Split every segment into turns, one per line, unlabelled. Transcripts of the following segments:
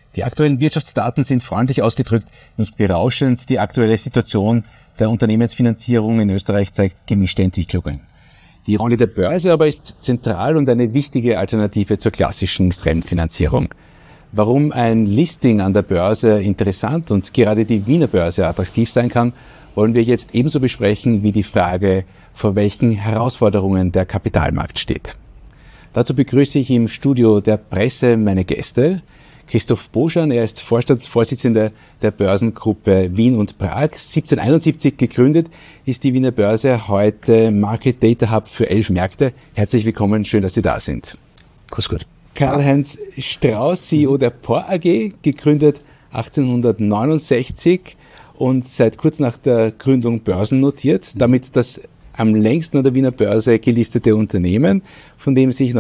Die aktuellen Wirtschaftsdaten sind freundlich ausgedrückt nicht berauschend. Die aktuelle Situation der Unternehmensfinanzierung in Österreich zeigt gemischte Entwicklungen. Die Rolle der Börse aber ist zentral und eine wichtige Alternative zur klassischen Fremdfinanzierung. Warum ein Listing an der Börse interessant und gerade die Wiener Börse attraktiv sein kann, wollen wir jetzt ebenso besprechen wie die Frage, vor welchen Herausforderungen der Kapitalmarkt steht. Dazu begrüße ich im Studio der Presse meine Gäste. Christoph Boschan, er ist Vorstandsvorsitzender der Börsengruppe Wien und Prag. 1771 gegründet ist die Wiener Börse, heute Market Data Hub für 11 Märkte. Herzlich willkommen, schön, dass Sie da sind.
Grüß Gott.
Karl-Heinz Strauß, CEO der POR AG, gegründet 1869 und seit kurz nach der Gründung börsennotiert, damit das am längsten an der Wiener Börse gelistete Unternehmen, von dem sich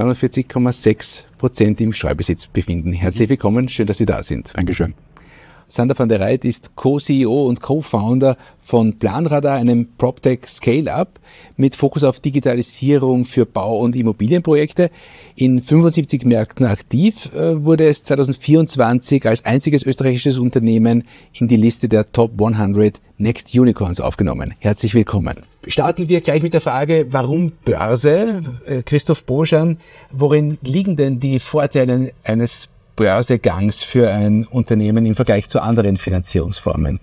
49,6% im Streubesitz befinden. Herzlich willkommen, schön, dass Sie da sind.
Dankeschön.
Sander van der Reit ist Co-CEO und Co-Founder von Planradar, einem PropTech Scale-Up mit Fokus auf Digitalisierung für Bau- und Immobilienprojekte. In 75 Märkten aktiv, wurde es 2024 als einziges österreichisches Unternehmen in die Liste der Top 100 Next Unicorns aufgenommen. Herzlich willkommen. Starten wir gleich mit der Frage, warum Börse? Christoph Boschan, worin liegen denn die Vorteile eines Börsegangs für ein Unternehmen im Vergleich zu anderen Finanzierungsformen?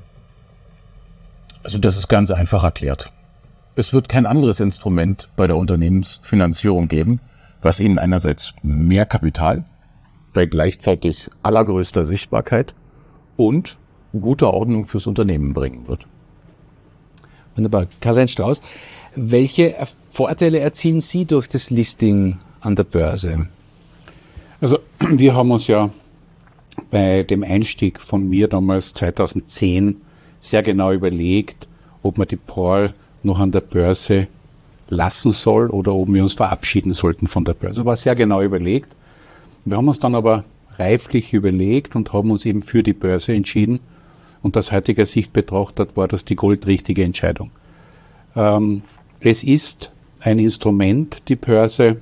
Also das ist ganz einfach erklärt. Es wird kein anderes Instrument bei der Unternehmensfinanzierung geben, was Ihnen einerseits mehr Kapital bei gleichzeitig allergrößter Sichtbarkeit und gute Ordnung fürs Unternehmen bringen wird.
Wunderbar. Karl-Heinz Strauß, welche Vorteile erzielen Sie durch das Listing an der Börse?
Also wir haben uns ja bei dem Einstieg von mir damals 2010 sehr genau überlegt, ob man die POR noch an der Börse lassen soll oder ob wir uns verabschieden sollten von der Börse. War sehr genau überlegt. Wir haben uns dann aber reiflich überlegt und haben uns eben für die Börse entschieden. Und aus heutiger Sicht betrachtet war das die goldrichtige Entscheidung. Es ist ein Instrument, die Börse,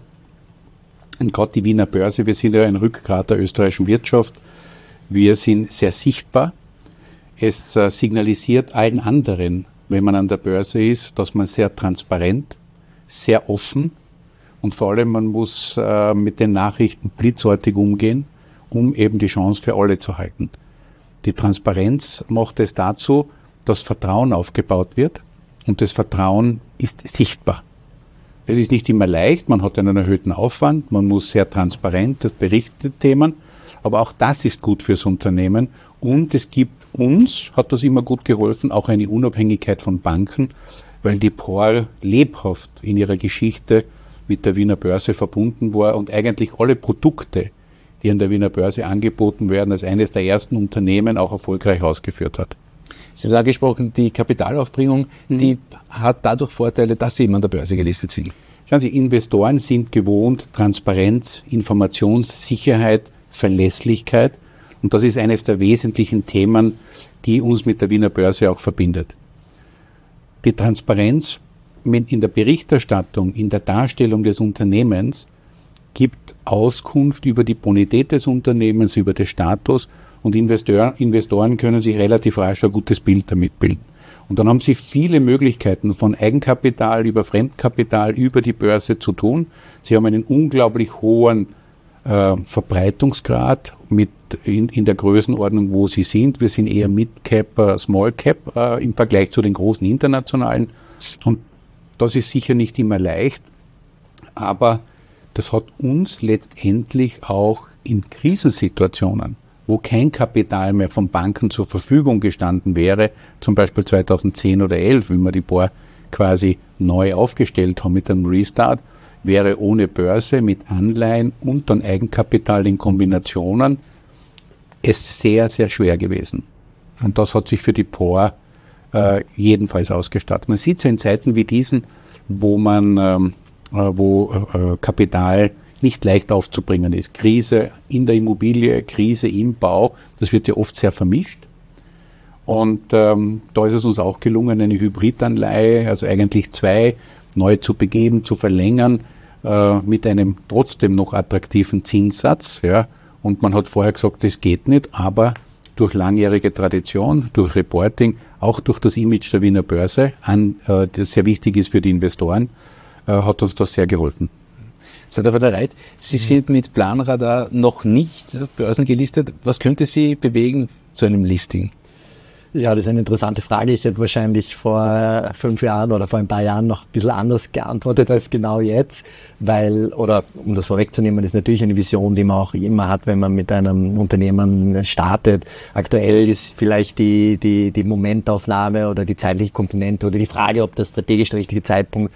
und gerade die Wiener Börse, wir sind ja ein Rückgrat der österreichischen Wirtschaft. Wir sind sehr sichtbar. Es signalisiert allen anderen, wenn man an der Börse ist, dass man sehr transparent, sehr offen und vor allem man muss mit den Nachrichten blitzartig umgehen, um eben die Chance für alle zu halten. Die Transparenz macht es dazu, dass Vertrauen aufgebaut wird und das Vertrauen ist sichtbar. Es ist nicht immer leicht, man hat einen erhöhten Aufwand, man muss sehr transparent berichten Themen, aber auch das ist gut fürs Unternehmen und es gibt uns, hat das immer gut geholfen, auch eine Unabhängigkeit von Banken, weil die POR lebhaft in ihrer Geschichte mit der Wiener Börse verbunden war und eigentlich alle Produkte, die an der Wiener Börse angeboten werden, als eines der ersten Unternehmen auch erfolgreich ausgeführt hat.
Sie haben angesprochen, die Kapitalaufbringung, die hat dadurch Vorteile, dass sie eben an der Börse gelistet sind.
Schauen Sie, Investoren sind gewohnt, Transparenz, Informationssicherheit, Verlässlichkeit. Und das ist eines der wesentlichen Themen, die uns mit der Wiener Börse auch verbindet. Die Transparenz in der Berichterstattung, in der Darstellung des Unternehmens gibt Auskunft über die Bonität des Unternehmens, über den Status und Investoren können sich relativ rasch ein gutes Bild damit bilden. Und dann haben sie viele Möglichkeiten von Eigenkapital über Fremdkapital über die Börse zu tun. Sie haben einen unglaublich hohen Verbreitungsgrad in der Größenordnung, wo sie sind. Wir sind eher Mid-Cap, Small-Cap im Vergleich zu den großen internationalen. Und das ist sicher nicht immer leicht, aber das hat uns letztendlich auch in Krisensituationen, wo kein Kapital mehr von Banken zur Verfügung gestanden wäre, zum Beispiel 2010 oder 2011, wenn wir die POR quasi neu aufgestellt haben mit einem Restart, wäre ohne Börse mit Anleihen und dann Eigenkapital in Kombinationen es sehr, sehr schwer gewesen. Und das hat sich für die POR jedenfalls ausgestattet. Man sieht so in Zeiten wie diesen, wo Kapital nicht leicht aufzubringen ist. Krise in der Immobilie, Krise im Bau, das wird ja oft sehr vermischt. Und da ist es uns auch gelungen, eine Hybridanleihe, also eigentlich zwei, neu zu begeben, zu verlängern, mit einem trotzdem noch attraktiven Zinssatz, ja, Und man hat vorher gesagt, das geht nicht, aber durch langjährige Tradition, durch Reporting, auch durch das Image der Wiener Börse, das sehr wichtig ist für die Investoren, hat uns das sehr geholfen.
Seid ihr bereit? Sie sind mit Planradar noch nicht börsengelistet. Was könnte Sie bewegen zu einem Listing?
Ja, das ist eine interessante Frage. Ich hätte wahrscheinlich vor 5 Jahren oder vor ein paar Jahren noch ein bisschen anders geantwortet als genau jetzt, oder um das vorwegzunehmen, das ist natürlich eine Vision, die man auch immer hat, wenn man mit einem Unternehmen startet. Aktuell ist vielleicht die Momentaufnahme oder die zeitliche Komponente oder die Frage, ob das strategisch der richtige Zeitpunkt,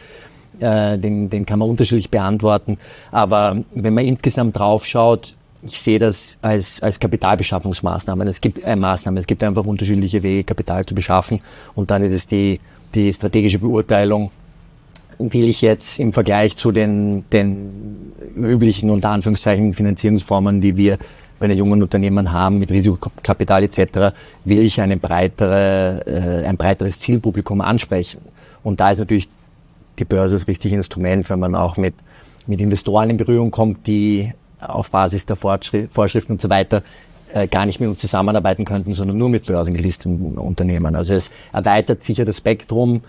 den kann man unterschiedlich beantworten. Aber wenn man insgesamt drauf schaut, ich sehe das als Kapitalbeschaffungsmaßnahme. Es gibt einfach unterschiedliche Wege, Kapital zu beschaffen. Und dann ist es die strategische Beurteilung. Will ich jetzt im Vergleich zu den üblichen, unter Anführungszeichen, Finanzierungsformen, die wir bei den jungen Unternehmen haben, mit Risikokapital etc., will ich ein breiteres Zielpublikum ansprechen. Und da ist natürlich die Börse das richtige Instrument, wenn man auch mit Investoren in Berührung kommt, die auf Basis der Vorschriften und so weiter gar nicht mit uns zusammenarbeiten könnten, sondern nur mit börsengelisteten Unternehmen. Also es erweitert sicher das Spektrum.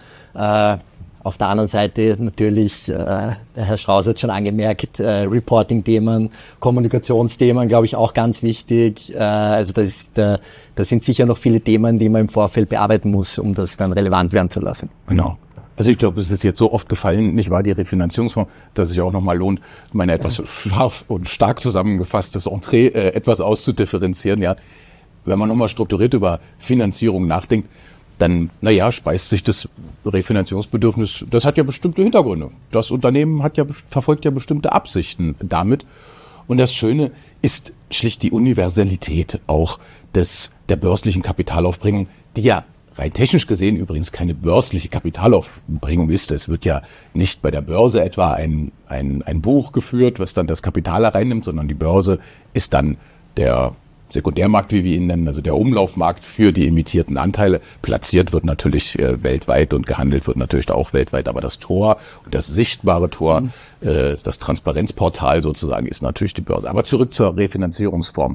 Auf der anderen Seite natürlich, der Herr Strauß hat schon angemerkt, Reporting-Themen, Kommunikationsthemen, glaube ich, auch ganz wichtig. Also da sind sicher noch viele Themen, die man im Vorfeld bearbeiten muss, um das dann relevant werden zu lassen.
Genau. Also ich glaube, es ist jetzt so oft gefallen, nicht wahr, die Refinanzierungsfonds, dass es sich auch nochmal lohnt, meine etwas scharf und stark zusammengefasstes Entree etwas auszudifferenzieren. Ja, wenn man nochmal strukturiert über Finanzierung nachdenkt, dann, speist sich das Refinanzierungsbedürfnis, das hat ja bestimmte Hintergründe. Das Unternehmen verfolgt ja bestimmte Absichten damit. Und das Schöne ist schlicht die Universalität auch der börslichen Kapitalaufbringung, die ja rein technisch gesehen übrigens keine börsliche Kapitalaufbringung ist. Es wird ja nicht bei der Börse etwa ein Buch geführt, was dann das Kapital hereinnimmt, sondern die Börse ist dann der Sekundärmarkt, wie wir ihn nennen, also der Umlaufmarkt für die emittierten Anteile. Platziert wird natürlich weltweit und gehandelt wird natürlich auch weltweit, aber das Tor und das sichtbare Tor, das Transparenzportal sozusagen, ist natürlich die Börse. Aber zurück zur Refinanzierungsform.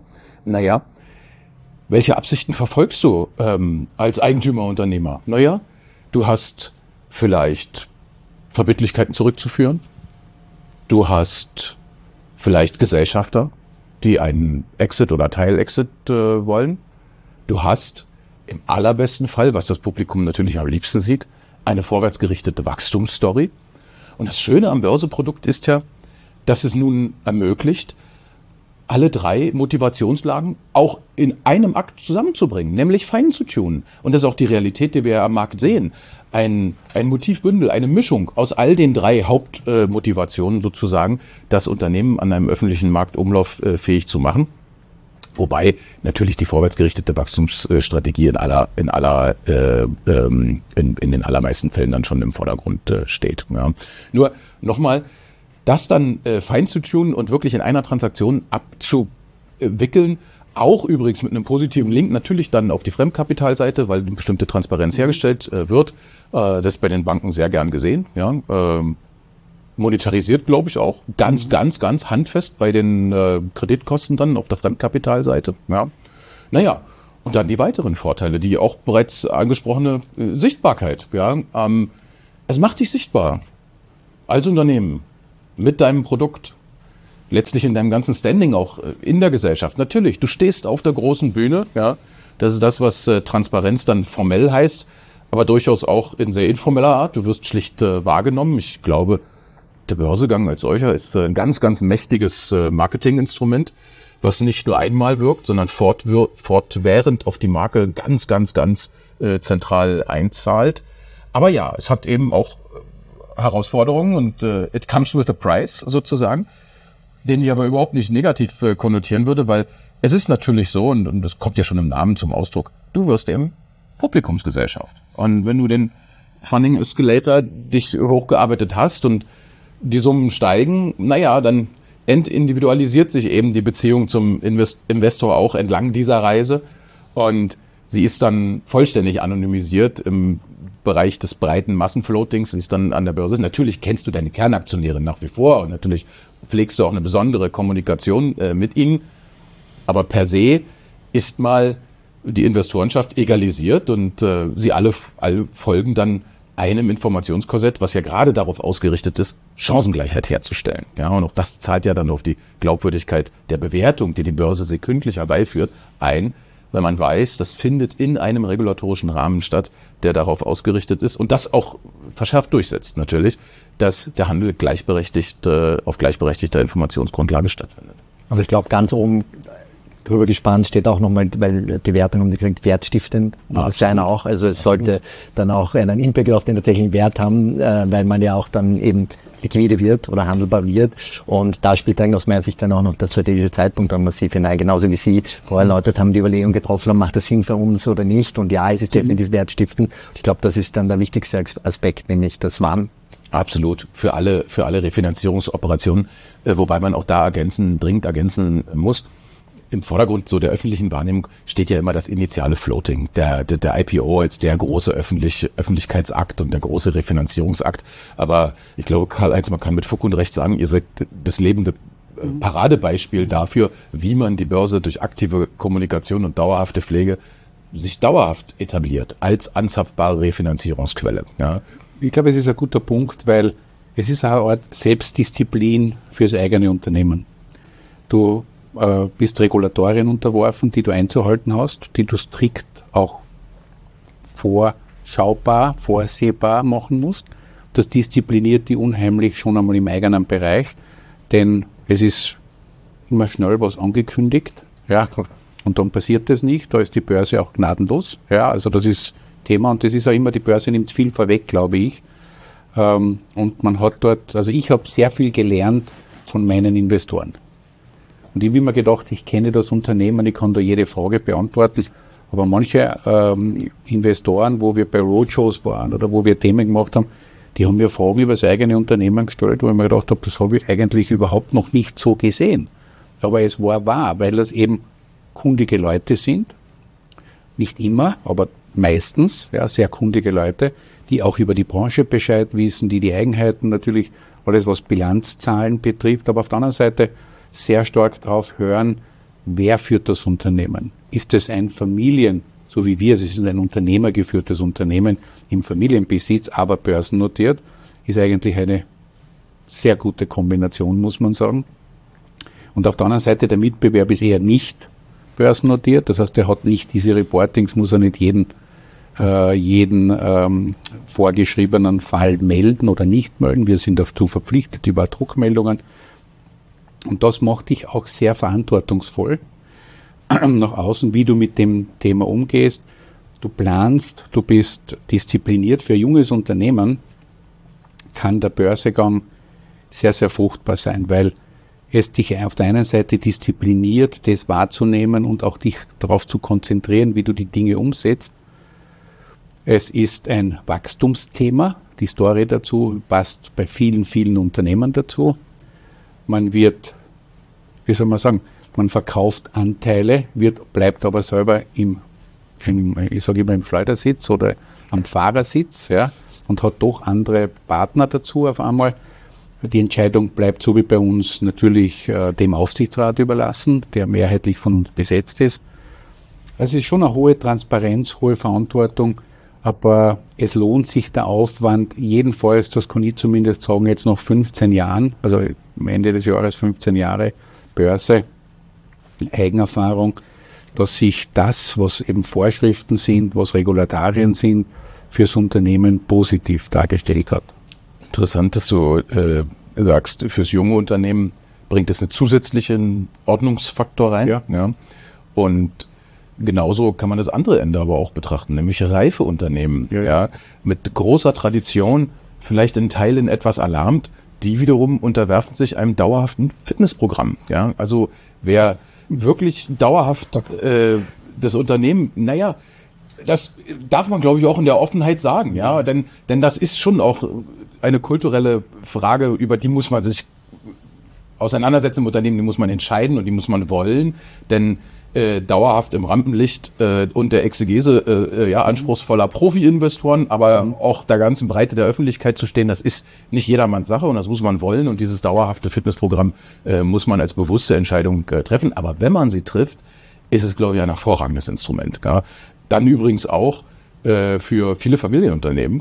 Welche Absichten verfolgst du als Eigentümerunternehmer? Du hast vielleicht Verbindlichkeiten zurückzuführen. Du hast vielleicht Gesellschafter, die einen Exit oder Teilexit wollen. Du hast im allerbesten Fall, was das Publikum natürlich am liebsten sieht, eine vorwärtsgerichtete Wachstumsstory. Und das Schöne am Börseprodukt ist ja, dass es nun ermöglicht, alle 3 Motivationslagen auch in einem Akt zusammenzubringen, nämlich fein zu tunen. Und das ist auch die Realität, die wir am Markt sehen. Ein Motivbündel, eine Mischung aus all den 3 Hauptmotivationen sozusagen, das Unternehmen an einem öffentlichen Markt umlauffähig zu machen. Wobei natürlich die vorwärtsgerichtete Wachstumsstrategie in den allermeisten Fällen dann schon im Vordergrund steht. Ja. Nur nochmal, das dann fein zu tunen und wirklich in einer Transaktion abzuwickeln, auch übrigens mit einem positiven Link natürlich dann auf die Fremdkapitalseite, weil eine bestimmte Transparenz hergestellt wird. Das ist bei den Banken sehr gern gesehen. Ja. Monetarisiert, glaube ich, auch ganz handfest bei den Kreditkosten dann auf der Fremdkapitalseite. Ja. Und dann die weiteren Vorteile, die auch bereits angesprochene Sichtbarkeit. Ja. Es macht dich sichtbar als Unternehmen mit deinem Produkt, letztlich in deinem ganzen Standing auch in der Gesellschaft. Natürlich, du stehst auf der großen Bühne, ja, das ist das, was Transparenz dann formell heißt, aber durchaus auch in sehr informeller Art. Du wirst schlicht wahrgenommen. Ich glaube, der Börsegang als solcher ist ein ganz mächtiges Marketinginstrument, was nicht nur einmal wirkt, sondern fortwährend auf die Marke ganz zentral einzahlt. Aber ja, es hat eben auch Herausforderungen und it comes with a price sozusagen, den ich aber überhaupt nicht negativ konnotieren würde, weil es ist natürlich so, und das kommt ja schon im Namen zum Ausdruck, du wirst eben Publikumsgesellschaft. Und wenn du den Funding Escalator dich hochgearbeitet hast und die Summen steigen, dann entindividualisiert sich eben die Beziehung zum Investor auch entlang dieser Reise und sie ist dann vollständig anonymisiert im Bereich des breiten Massenfloatings, wie es dann an der Börse ist. Natürlich kennst du deine Kernaktionäre nach wie vor und natürlich pflegst du auch eine besondere Kommunikation mit ihnen. Aber per se ist mal die Investorenschaft egalisiert und sie alle folgen dann einem Informationskorsett, was ja gerade darauf ausgerichtet ist, Chancengleichheit herzustellen. Ja, und auch das zahlt ja dann auf die Glaubwürdigkeit der Bewertung, die die Börse sekündlich herbeiführt, ein, weil man weiß, das findet in einem regulatorischen Rahmen statt, der darauf ausgerichtet ist und das auch verschärft durchsetzt natürlich, dass der Handel auf gleichberechtigter Informationsgrundlage stattfindet.
Aber ich glaube, ganz oben drüber gespannt steht auch nochmal, weil die Wertung haben Sie gesagt, wertstiftend muss sein auch. Also es sollte dann auch einen Impact auf den tatsächlichen Wert haben, weil man ja auch dann eben liquide wird oder handelbar wird. Und da spielt dann aus meiner Sicht dann auch noch der strategische Zeitpunkt dann massiv hinein. Genauso wie Sie vorher erläutert haben, die Überlegung getroffen haben, macht das Sinn für uns oder nicht? Und ja, es ist definitiv wertstiftend. Ich glaube, das ist dann der wichtigste Aspekt, nämlich das Wann.
Absolut, für alle Refinanzierungsoperationen, wobei man auch da dringend ergänzen muss. Im Vordergrund so der öffentlichen Wahrnehmung steht ja immer das initiale Floating, der IPO als der große Öffentlichkeitsakt und der große Refinanzierungsakt. Aber ich glaube, Karl-Heinz, man kann mit Fug und Recht sagen, ihr seid das lebende Paradebeispiel dafür, wie man die Börse durch aktive Kommunikation und dauerhafte Pflege sich dauerhaft etabliert als anzapfbare Refinanzierungsquelle. Ja.
Ich glaube, es ist ein guter Punkt, weil es ist eine Art Selbstdisziplin fürs eigene Unternehmen. Du bist Regulatorien unterworfen, die du einzuhalten hast, die du strikt auch vorschaubar, vorsehbar machen musst. Das diszipliniert die unheimlich schon einmal im eigenen Bereich, denn es ist immer schnell was angekündigt, ja, und dann passiert das nicht, da ist die Börse auch gnadenlos, ja, also das ist Thema und das ist auch immer, die Börse nimmt viel vorweg, glaube ich, und man hat dort, also ich habe sehr viel gelernt von meinen Investoren. Und ich habe immer gedacht, ich kenne das Unternehmen, ich kann da jede Frage beantworten. Aber manche Investoren, wo wir bei Roadshows waren oder wo wir Themen gemacht haben, die haben mir Fragen über das eigene Unternehmen gestellt, wo ich mir gedacht habe, das habe ich eigentlich überhaupt noch nicht so gesehen. Aber es war wahr, weil das eben kundige Leute sind. Nicht immer, aber meistens, ja, sehr kundige Leute, die auch über die Branche Bescheid wissen, die Eigenheiten natürlich, alles was Bilanzzahlen betrifft, aber auf der anderen Seite sehr stark darauf hören, wer führt das Unternehmen. Ist es ein so wie wir, es ist ein unternehmergeführtes Unternehmen im Familienbesitz, aber börsennotiert, ist eigentlich eine sehr gute Kombination, muss man sagen. Und auf der anderen Seite, der Mitbewerb ist eher nicht börsennotiert, das heißt, er hat nicht diese Reportings, muss er nicht jeden vorgeschriebenen Fall melden oder nicht melden. Wir sind dazu verpflichtet über Druckmeldungen. Und das macht dich auch sehr verantwortungsvoll nach außen, wie du mit dem Thema umgehst. Du planst, du bist diszipliniert. Für ein junges Unternehmen kann der Börsegang sehr, sehr fruchtbar sein, weil es dich auf der einen Seite diszipliniert, das wahrzunehmen und auch dich darauf zu konzentrieren, wie du die Dinge umsetzt. Es ist ein Wachstumsthema. Die Story dazu passt bei vielen, vielen Unternehmen dazu. Man wird, wie soll man sagen, man verkauft Anteile, bleibt aber selber im Schleudersitz oder am Fahrersitz, ja, und hat doch andere Partner dazu auf einmal. Die Entscheidung bleibt so wie bei uns natürlich dem Aufsichtsrat überlassen, der mehrheitlich von uns besetzt ist. Also es ist schon eine hohe Transparenz, hohe Verantwortung, aber es lohnt sich der Aufwand, jedenfalls, das kann ich zumindest sagen, jetzt nach 15 Jahren, also am Ende des Jahres 15 Jahre Börse, Eigenerfahrung, dass sich das, was eben Vorschriften sind, was Regulatorien sind, fürs Unternehmen positiv dargestellt hat.
Interessant, dass du sagst, fürs junge Unternehmen bringt es einen zusätzlichen Ordnungsfaktor rein. Ja. Und genauso kann man das andere Ende aber auch betrachten, nämlich reife Unternehmen, ja, mit großer Tradition, vielleicht in Teilen etwas erlahmt, die wiederum unterwerfen sich einem dauerhaften Fitnessprogramm. Ja, also wer wirklich dauerhaft das Unternehmen, das darf man, glaube ich, auch in der Offenheit sagen, ja, denn das ist schon auch eine kulturelle Frage, über die muss man sich auseinandersetzen im Unternehmen, die muss man entscheiden und die muss man wollen, denn dauerhaft im Rampenlicht und der Exegese anspruchsvoller Profi-Investoren, aber auch der ganzen Breite der Öffentlichkeit zu stehen, das ist nicht jedermanns Sache und das muss man wollen und dieses dauerhafte Fitnessprogramm muss man als bewusste Entscheidung treffen. Aber wenn man sie trifft, ist es, glaube ich, ein hervorragendes Instrument. Ja. Dann übrigens auch für viele Familienunternehmen,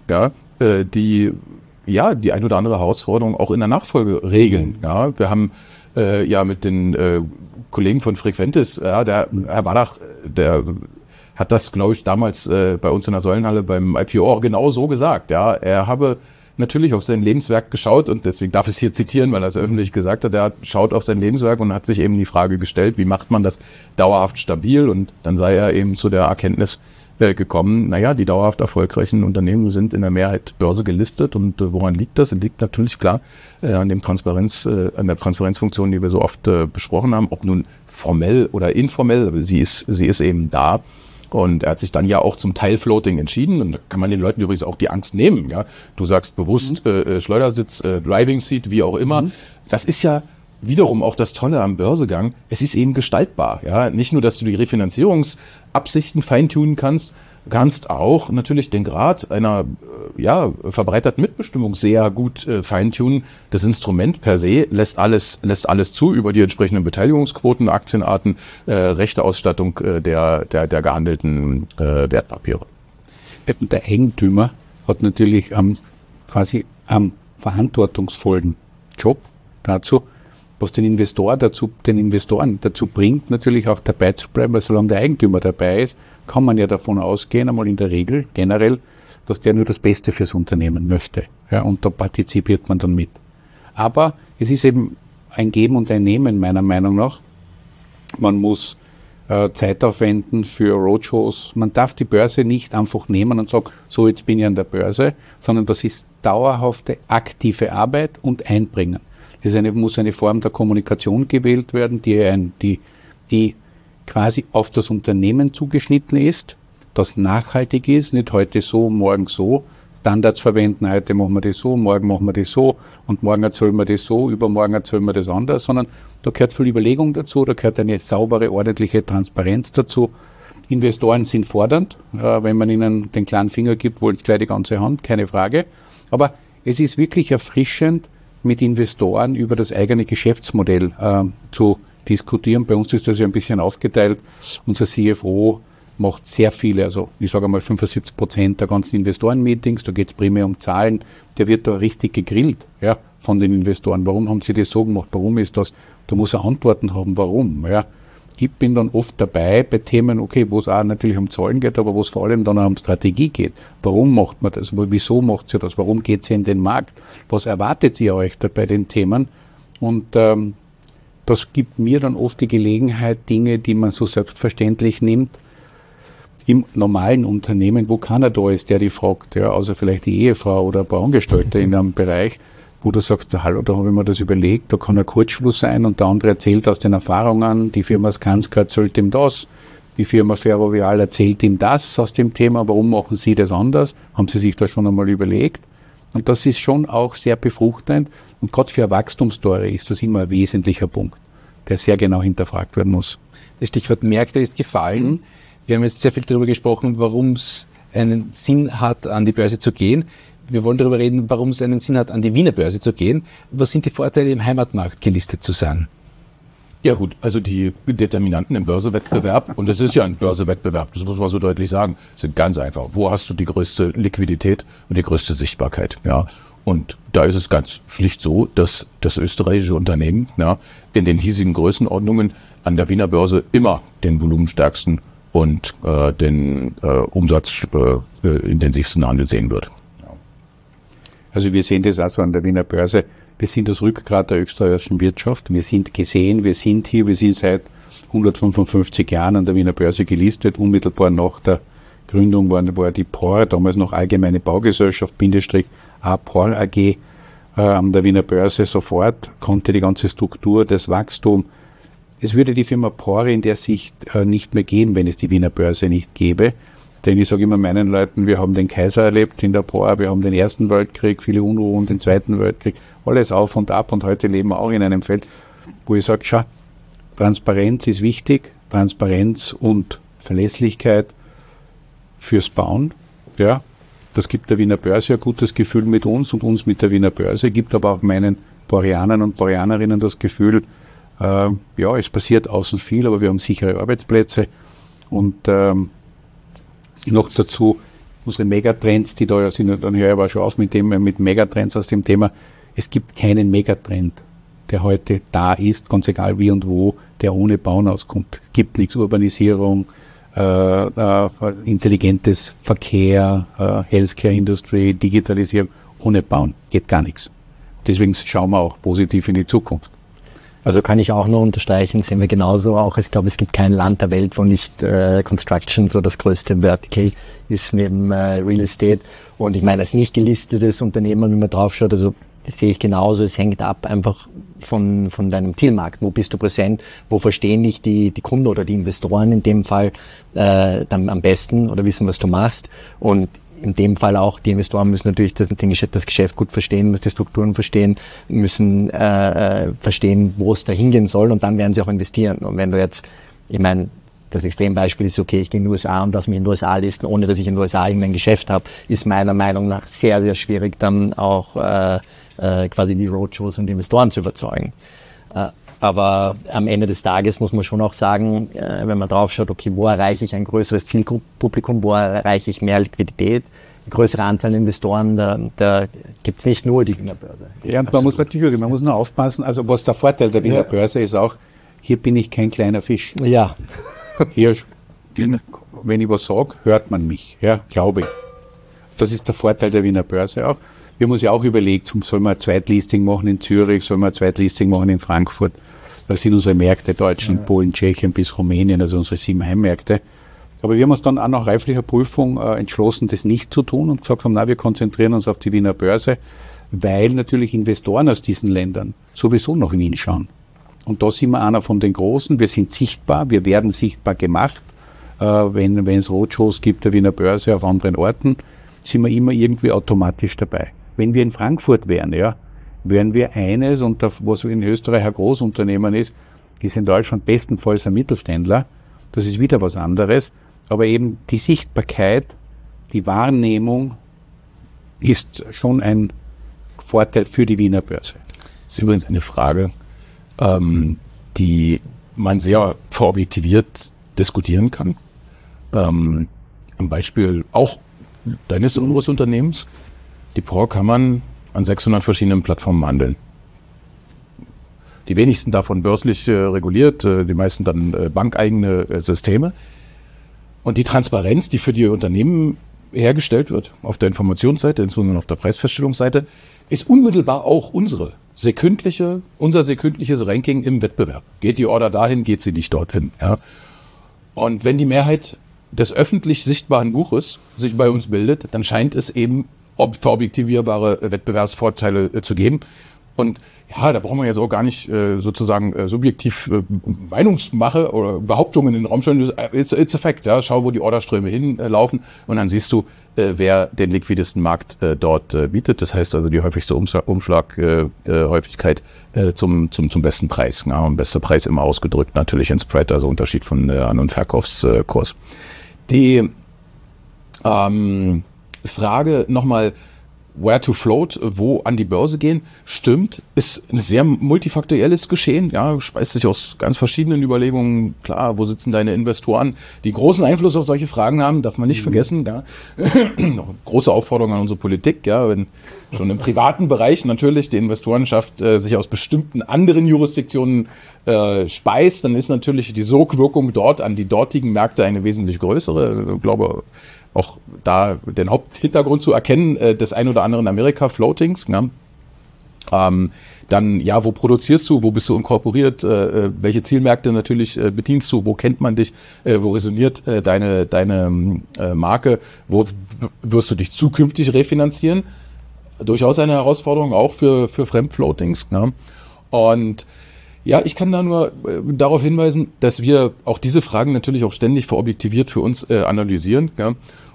die die ein oder andere Herausforderung auch in der Nachfolge regeln. Ja. Wir haben mit den Kollegen von Frequentis, der Herr Badach, der hat das, glaube ich, damals bei uns in der Säulenhalle beim IPO auch genau so gesagt. Ja, er habe natürlich auf sein Lebenswerk geschaut und deswegen darf ich es hier zitieren, weil er es öffentlich gesagt hat. Er schaut auf sein Lebenswerk und hat sich eben die Frage gestellt, wie macht man das dauerhaft stabil? Und dann sei er eben zu der Erkenntnis gekommen, die dauerhaft erfolgreichen Unternehmen sind in der Mehrheit Börse gelistet. Und woran liegt das? Es liegt natürlich klar an der Transparenzfunktion, die wir so oft besprochen haben, ob nun formell oder informell, aber sie ist eben da. Und er hat sich dann ja auch zum Teilfloating entschieden. Und da kann man den Leuten übrigens auch die Angst nehmen. Ja? Du sagst bewusst Schleudersitz, Driving Seat, wie auch immer. Das ist ja wiederum auch das Tolle am Börsegang, es ist eben gestaltbar. Ja? Nicht nur, dass du die Refinanzierungsabsichten feintunen kannst auch natürlich den Grad einer verbreiterten Mitbestimmung sehr gut feintunen. Das Instrument per se lässt alles zu über die entsprechenden Beteiligungsquoten, Aktienarten, Rechteausstattung der gehandelten Wertpapiere.
Der Eigentümer hat natürlich quasi am verantwortungsvollen Job dazu, was den Investoren dazu bringt, natürlich auch dabei zu bleiben, weil solange der Eigentümer dabei ist, kann man ja davon ausgehen, einmal in der Regel, generell, dass der nur das Beste fürs Unternehmen möchte. Ja, und da partizipiert man dann mit. Aber es ist eben ein Geben und ein Nehmen, meiner Meinung nach. Man muss Zeit aufwenden für Roadshows. Man darf die Börse nicht einfach nehmen und sagen, so, jetzt bin ich an der Börse, sondern das ist dauerhafte, aktive Arbeit und Einbringen. Muss eine Form der Kommunikation gewählt werden, die quasi auf das Unternehmen zugeschnitten ist, das nachhaltig ist, nicht heute so, morgen so, Standards verwenden, heute machen wir das so, morgen machen wir das so und morgen erzählen wir das so, übermorgen erzählen wir das anders, sondern da gehört viel Überlegung dazu, da gehört eine saubere, ordentliche Transparenz dazu. Investoren sind fordernd, wenn man ihnen den kleinen Finger gibt, wollen sie gleich die ganze Hand, keine Frage, aber es ist wirklich erfrischend, mit Investoren über das eigene Geschäftsmodell zu diskutieren. Bei uns ist das ja ein bisschen aufgeteilt. Unser CFO macht sehr viele, also ich sage einmal 75% der ganzen Investoren-Meetings, da geht es primär um Zahlen, der wird da richtig gegrillt von den Investoren. Warum haben sie das so gemacht? Warum ist das? Da muss er Antworten haben, warum. Ja. Ich bin dann oft dabei bei Themen, okay, wo es auch natürlich um Zahlen geht, aber wo es vor allem dann auch um Strategie geht. Warum macht man das? Wieso macht sie das? Warum geht sie in den Markt? Was erwartet ihr euch da bei den Themen? Und das gibt mir dann oft die Gelegenheit, Dinge, die man so selbstverständlich nimmt, im normalen Unternehmen, wo keiner da ist, der die fragt, außer vielleicht die Ehefrau oder ein paar Angestellte in einem Bereich, wo du sagst, hallo, da habe ich mir das überlegt, da kann ein Kurzschluss sein und der andere erzählt aus den Erfahrungen, die Firma Skanska erzählt ihm das, die Firma Ferrovial erzählt ihm das aus dem Thema, warum machen sie das anders, haben sie sich das schon einmal überlegt und das ist schon auch sehr befruchtend und gerade für Wachstumstore ist das immer ein wesentlicher Punkt, der sehr genau hinterfragt werden muss.
Das Stichwort Märkte ist gefallen. Wir haben jetzt sehr viel darüber gesprochen, warum es einen Sinn hat, an die Börse zu gehen. Wir wollen darüber reden, warum es einen Sinn hat, an die Wiener Börse zu gehen. Was sind die Vorteile, im Heimatmarkt gelistet zu sein?
Ja gut, also die Determinanten im Börsewettbewerb, und es ist ja ein Börsewettbewerb, das muss man so deutlich sagen, sind ganz einfach. Wo hast du die größte Liquidität und die größte Sichtbarkeit? Ja, und da ist es ganz schlicht so, dass das österreichische Unternehmen in den hiesigen Größenordnungen an der Wiener Börse immer den volumenstärksten und den umsatzintensivsten Handel sehen wird.
Also wir sehen das also an der Wiener Börse. Wir sind das Rückgrat der österreichischen Wirtschaft. Wir sind gesehen, wir sind hier, wir sind seit 155 Jahren an der Wiener Börse gelistet. Unmittelbar nach der Gründung war die POR, damals noch Allgemeine Baugesellschaft, POR AG, an der Wiener Börse sofort, konnte die ganze Struktur, das Wachstum. Es würde die Firma POR in der Sicht nicht mehr geben, wenn es die Wiener Börse nicht gäbe. Denn ich sage immer meinen Leuten, wir haben den Kaiser erlebt in der POR, wir haben den Ersten Weltkrieg, viele Unruhen, den Zweiten Weltkrieg, alles auf und ab und heute leben wir auch in einem Feld, wo ich sage, schau, Transparenz ist wichtig, Transparenz und Verlässlichkeit fürs Bauen. Ja, das gibt der Wiener Börse ein gutes Gefühl mit uns und uns mit der Wiener Börse, gibt aber auch meinen Boreanern und Boreanerinnen das Gefühl, ja, es passiert außen viel, aber wir haben sichere Arbeitsplätze und noch dazu unsere Megatrends, die da ja sind, dann höre ich aber schon auf mit Megatrends aus dem Thema. Es gibt keinen Megatrend, der heute da ist, ganz egal wie und wo, der ohne Bauen auskommt. Es gibt nichts, Urbanisierung, intelligentes Verkehr, Healthcare Industry, Digitalisierung, ohne Bauen geht gar nichts. Deswegen schauen wir auch positiv in die Zukunft.
Also kann ich auch nur unterstreichen, sehen wir genauso auch. Ich glaube, es gibt kein Land der Welt, wo nicht Construction so das größte Vertical ist neben Real Estate. Und ich meine, als nicht gelistetes Unternehmen, wenn man draufschaut, also das sehe ich genauso, es hängt ab einfach von deinem Zielmarkt. Wo bist du präsent? Wo verstehen dich die Kunden oder die Investoren in dem Fall dann am besten oder wissen, was du machst? Und in dem Fall auch, die Investoren müssen natürlich das Geschäft gut verstehen, müssen die Strukturen verstehen, müssen verstehen, wo es da hingehen soll und dann werden sie auch investieren. Und wenn du jetzt, ich meine, das Extrembeispiel ist, okay, ich gehe in die USA und lasse mich in den USA listen, ohne dass ich in den USA irgendein Geschäft habe, ist meiner Meinung nach sehr, sehr schwierig, dann auch quasi die Roadshows und die Investoren zu überzeugen. Aber am Ende des Tages muss man schon auch sagen, wenn man drauf schaut, okay, wo erreiche ich ein größeres Zielpublikum, wo erreiche ich mehr Liquidität, ein größerer Anteil an Investoren, da gibt es nicht nur die Wiener Börse.
Ja, und man muss nur aufpassen, also was der Vorteil der Wiener Börse ist auch, hier bin ich kein kleiner Fisch.
Ja.
Hier, wenn ich was sage, hört man mich, ja, glaube ich. Das ist der Vorteil der Wiener Börse auch. Wir haben uns ja auch überlegt, soll man ein Zweitlisting machen in Zürich, soll man ein Zweitlisting machen in Frankfurt. Das sind unsere Märkte, Deutschland, Polen, Tschechien bis Rumänien, also unsere 7 Heimmärkte. Aber wir haben uns dann auch nach reiflicher Prüfung entschlossen, das nicht zu tun und gesagt haben, na, wir konzentrieren uns auf die Wiener Börse, weil natürlich Investoren aus diesen Ländern sowieso nach Wien schauen. Und da sind wir einer von den Großen, wir sind sichtbar, wir werden sichtbar gemacht. Wenn es Roadshows gibt der Wiener Börse auf anderen Orten, sind wir immer irgendwie automatisch dabei. Wenn wir in Frankfurt wären, ja, wären wir eines, und was in Österreich ein Großunternehmen ist in Deutschland bestenfalls ein Mittelständler. Das ist wieder was anderes. Aber eben die Sichtbarkeit, die Wahrnehmung ist schon ein Vorteil für die Wiener Börse.
Das ist übrigens eine Frage, die man sehr verobjektiviert diskutieren kann. Am Beispiel auch deines unseres Unternehmens. Die POR kann man an 600 verschiedenen Plattformen handeln. Die wenigsten davon börslich reguliert, die meisten dann bankeigene Systeme. Und die Transparenz, die für die Unternehmen hergestellt wird, auf der Informationsseite, insbesondere auf der Preisfeststellungsseite, ist unmittelbar auch unser sekündliches Ranking im Wettbewerb. Geht die Order dahin, geht sie nicht dorthin. Ja? Und wenn die Mehrheit des öffentlich sichtbaren Buches sich bei uns bildet, dann scheint es eben verobjektivierbare Wettbewerbsvorteile zu geben. Und ja, da brauchen wir jetzt auch gar nicht sozusagen subjektiv Meinungsmache oder Behauptungen in den Raum stellen. It's a fact, ja. Schau, wo die Orderströme hinlaufen und dann siehst du, wer den liquidesten Markt dort bietet. Das heißt also die häufigste Umschlaghäufigkeit zum besten Preis. Ja, und bester Preis immer ausgedrückt natürlich in Spread, also Unterschied von An- und Verkaufskurs. Die Frage nochmal, where to float, wo an die Börse gehen, stimmt, ist ein sehr multifaktorielles Geschehen, ja, speist sich aus ganz verschiedenen Überlegungen, klar, wo sitzen deine Investoren, die großen Einfluss auf solche Fragen haben, darf man nicht vergessen, ja. Noch eine große Aufforderung an unsere Politik, ja, wenn schon im privaten Bereich natürlich die Investorenschaft sich aus bestimmten anderen Jurisdiktionen speist, dann ist natürlich die Sogwirkung dort an die dortigen Märkte eine wesentlich größere, ich glaube, auch da den Haupthintergrund zu erkennen, des ein oder anderen Amerika-Floatings. Ne? Dann, ja, wo produzierst du, wo bist du inkorporiert, welche Zielmärkte natürlich bedienst du, wo kennt man dich, wo resoniert deine Marke, wo wirst du dich zukünftig refinanzieren? Durchaus eine Herausforderung auch für Fremdfloatings. Ne? Und ja, ich kann da nur darauf hinweisen, dass wir auch diese Fragen natürlich auch ständig verobjektiviert für uns analysieren. Ja?